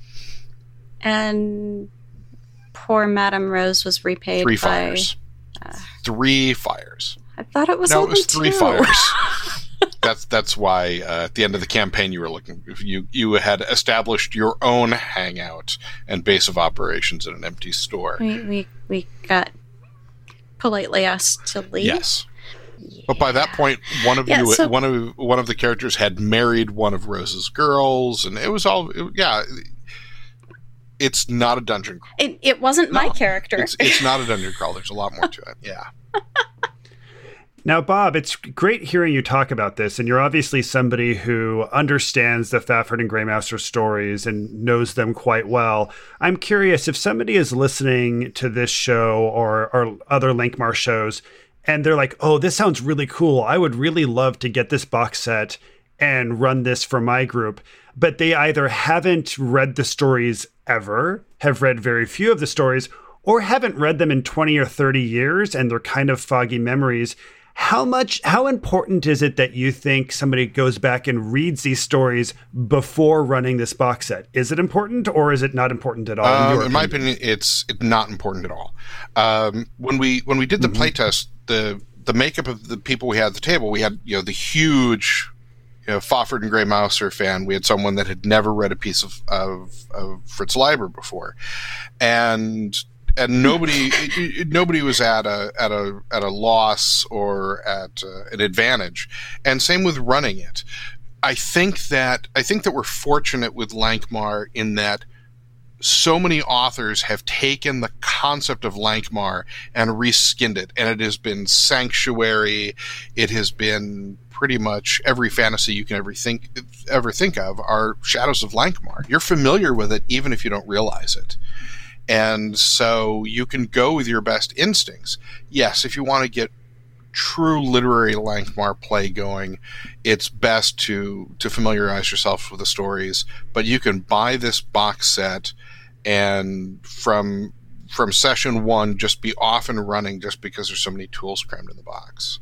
And poor Madame Rose was repaid 3 fires. 3 fires. I thought it was only 2. No, it was 3 fires. That's why at the end of the campaign you had established your own hangout and base of operations in an empty store. We got politely asked to leave. Yes, yeah. But by that point, one of the characters had married one of Rose's girls, and it was all It's not a dungeon crawl. It wasn't my character. It's not a dungeon crawl. There's a lot more to it. Yeah. Now, Bob, it's great hearing you talk about this, and you're obviously somebody who understands the Fafhrd and Greymaster stories and knows them quite well. I'm curious, if somebody is listening to this show or other Lankhmar shows, and they're like, oh, this sounds really cool. I would really love to get this box set and run this for my group. But they either haven't read the stories ever, have read very few of the stories, or haven't read them in 20 or 30 years, and they're kind of foggy memories. How important is it that you think somebody goes back and reads these stories before running this box set? Is it important, or is it not important at all? In my opinion, it's not important at all. When we did the playtest, the makeup of the people we had at the table, we had the huge Fafhrd and Greymouser fan. We had someone that had never read a piece of Fritz Leiber before, and nobody was at a loss or at an advantage. And same with running it. I think that we're fortunate with Lankhmar in that so many authors have taken the concept of Lankhmar and reskinned it, and it has been Sanctuary. It has been pretty much every fantasy you can ever think of are shadows of Lankhmar. You're familiar with it even if you don't realize it. And so you can go with your best instincts. Yes, if you want to get true literary Lankhmar play going, it's best to familiarize yourself with the stories. But you can buy this box set and from session 1 just be off and running just because there's so many tools crammed in the box.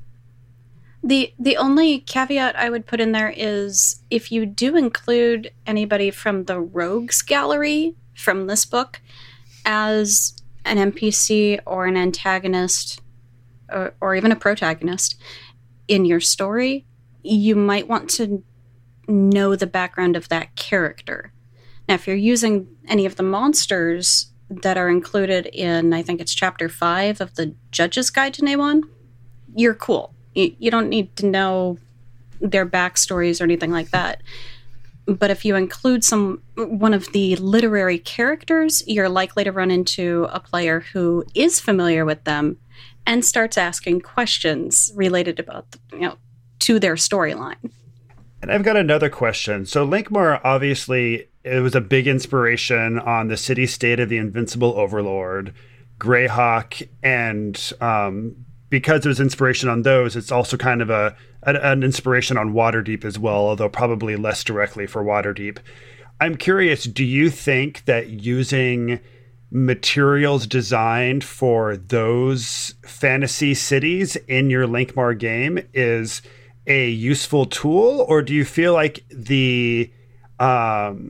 The only caveat I would put in there is if you do include anybody from the Rogues Gallery from this book as an NPC or an antagonist or even a protagonist in your story, you might want to know the background of that character. Now, if you're using any of the monsters that are included in, I think it's chapter 5 of the Judge's Guide to Nehwon, you're cool. You don't need to know their backstories or anything like that. But if you include one of the literary characters, you're likely to run into a player who is familiar with them and starts asking questions related about to their storyline. And I've got another question. So Lankhmar, obviously, it was a big inspiration on the city-state of the Invincible Overlord, Greyhawk, and because it was inspiration on those, it's also kind of an inspiration on Waterdeep as well, although probably less directly for Waterdeep. I'm curious, do you think that using materials designed for those fantasy cities in your Lankhmar game is a useful tool, or do you feel like the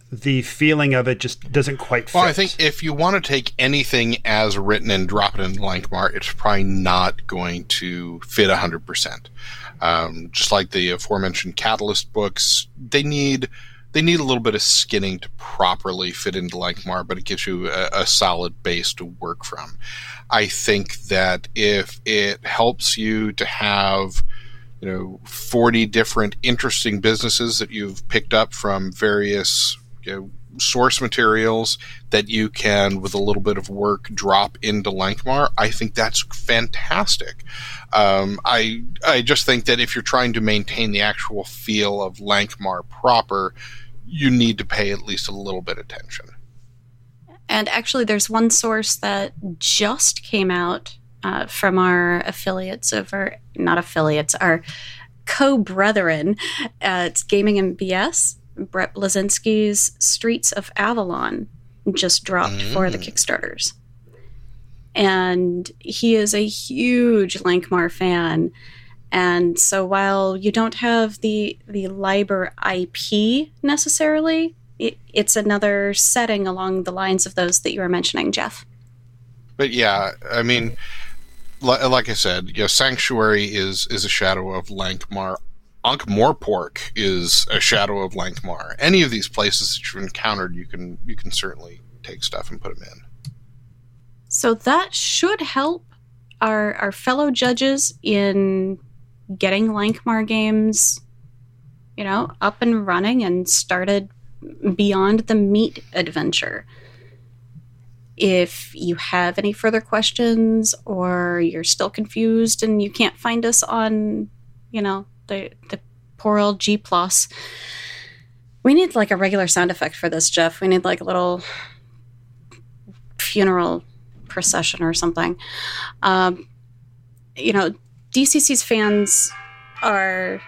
the feeling of it just doesn't quite fit. Well, I think if you want to take anything as written and drop it in Lankhmar, it's probably not going to fit 100%. Just like the aforementioned Catalyst books, they need a little bit of skinning to properly fit into Lankhmar, but it gives you a solid base to work from. I think that if it helps you to have 40 different interesting businesses that you've picked up from various source materials that you can, with a little bit of work, drop into Lankhmar, I think that's fantastic. I just think that if you're trying to maintain the actual feel of Lankhmar proper, you need to pay at least a little bit of attention. And actually, there's one source that just came out from our affiliates our co-brethren at Gaming and BS. Brett Blazinski's Streets of Avalon just dropped for the Kickstarters. And he is a huge Lankhmar fan. And so while you don't have the Liber IP necessarily, it's another setting along the lines of those that you were mentioning, Jeff. But yeah, I mean, like I said, Sanctuary is a shadow of Lankhmar. Ankh-Morpork is a shadow of Lankhmar. Any of these places that you've encountered, you can certainly take stuff and put them in. So that should help our fellow judges in getting Lankhmar games, up and running and started beyond the meat adventure. If you have any further questions or you're still confused and you can't find us on, the poor old G+, we need like a regular sound effect for this, Jeff. We need like a little funeral procession or something. DCC's fans are...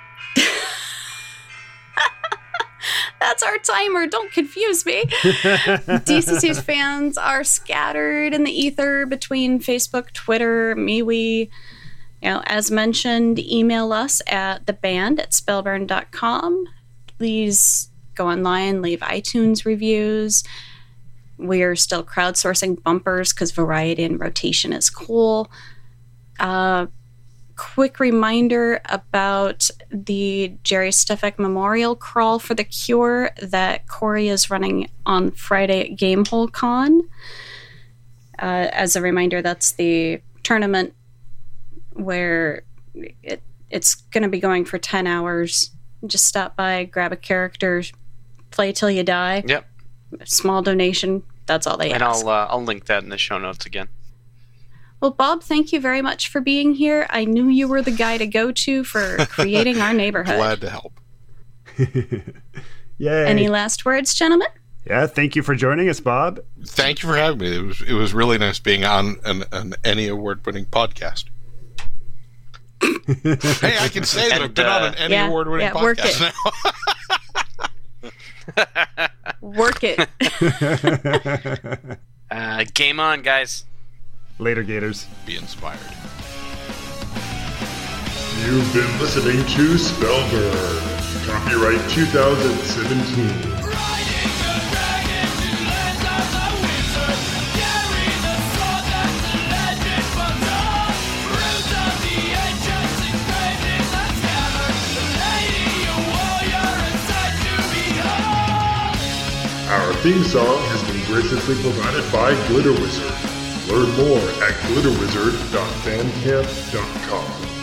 That's our timer. Don't confuse me. DCC's fans are scattered in the ether between Facebook, Twitter, MeWe. As mentioned, email us at theband@spellburn.com. Please go online, leave iTunes reviews. We're still crowdsourcing bumpers because variety and rotation is cool. Quick reminder about the Jerry Stefik Memorial Crawl for the Cure that Corey is running on Friday at Gamehole Con. As a reminder, that's the tournament where it's going to be going for 10 hours. Just stop by, grab a character, play till you die. Yep. Small donation. That's all they ask. And I'll link that in the show notes again. Well, Bob, thank you very much for being here. I knew you were the guy to go to for creating our neighborhood. Glad to help. Yay. Any last words, gentlemen? Yeah, thank you for joining us, Bob. Thank you for having me. It was really nice being on an Annie award-winning podcast. Hey, I can say that I've been on an Annie award-winning podcast now. Work it. Game on, guys. Later, Gators. Be inspired. You've been listening to Spellburn. Copyright 2017. Our theme song has been graciously provided by Glitter Wizard. Learn more at glitterwizard.bandcamp.com.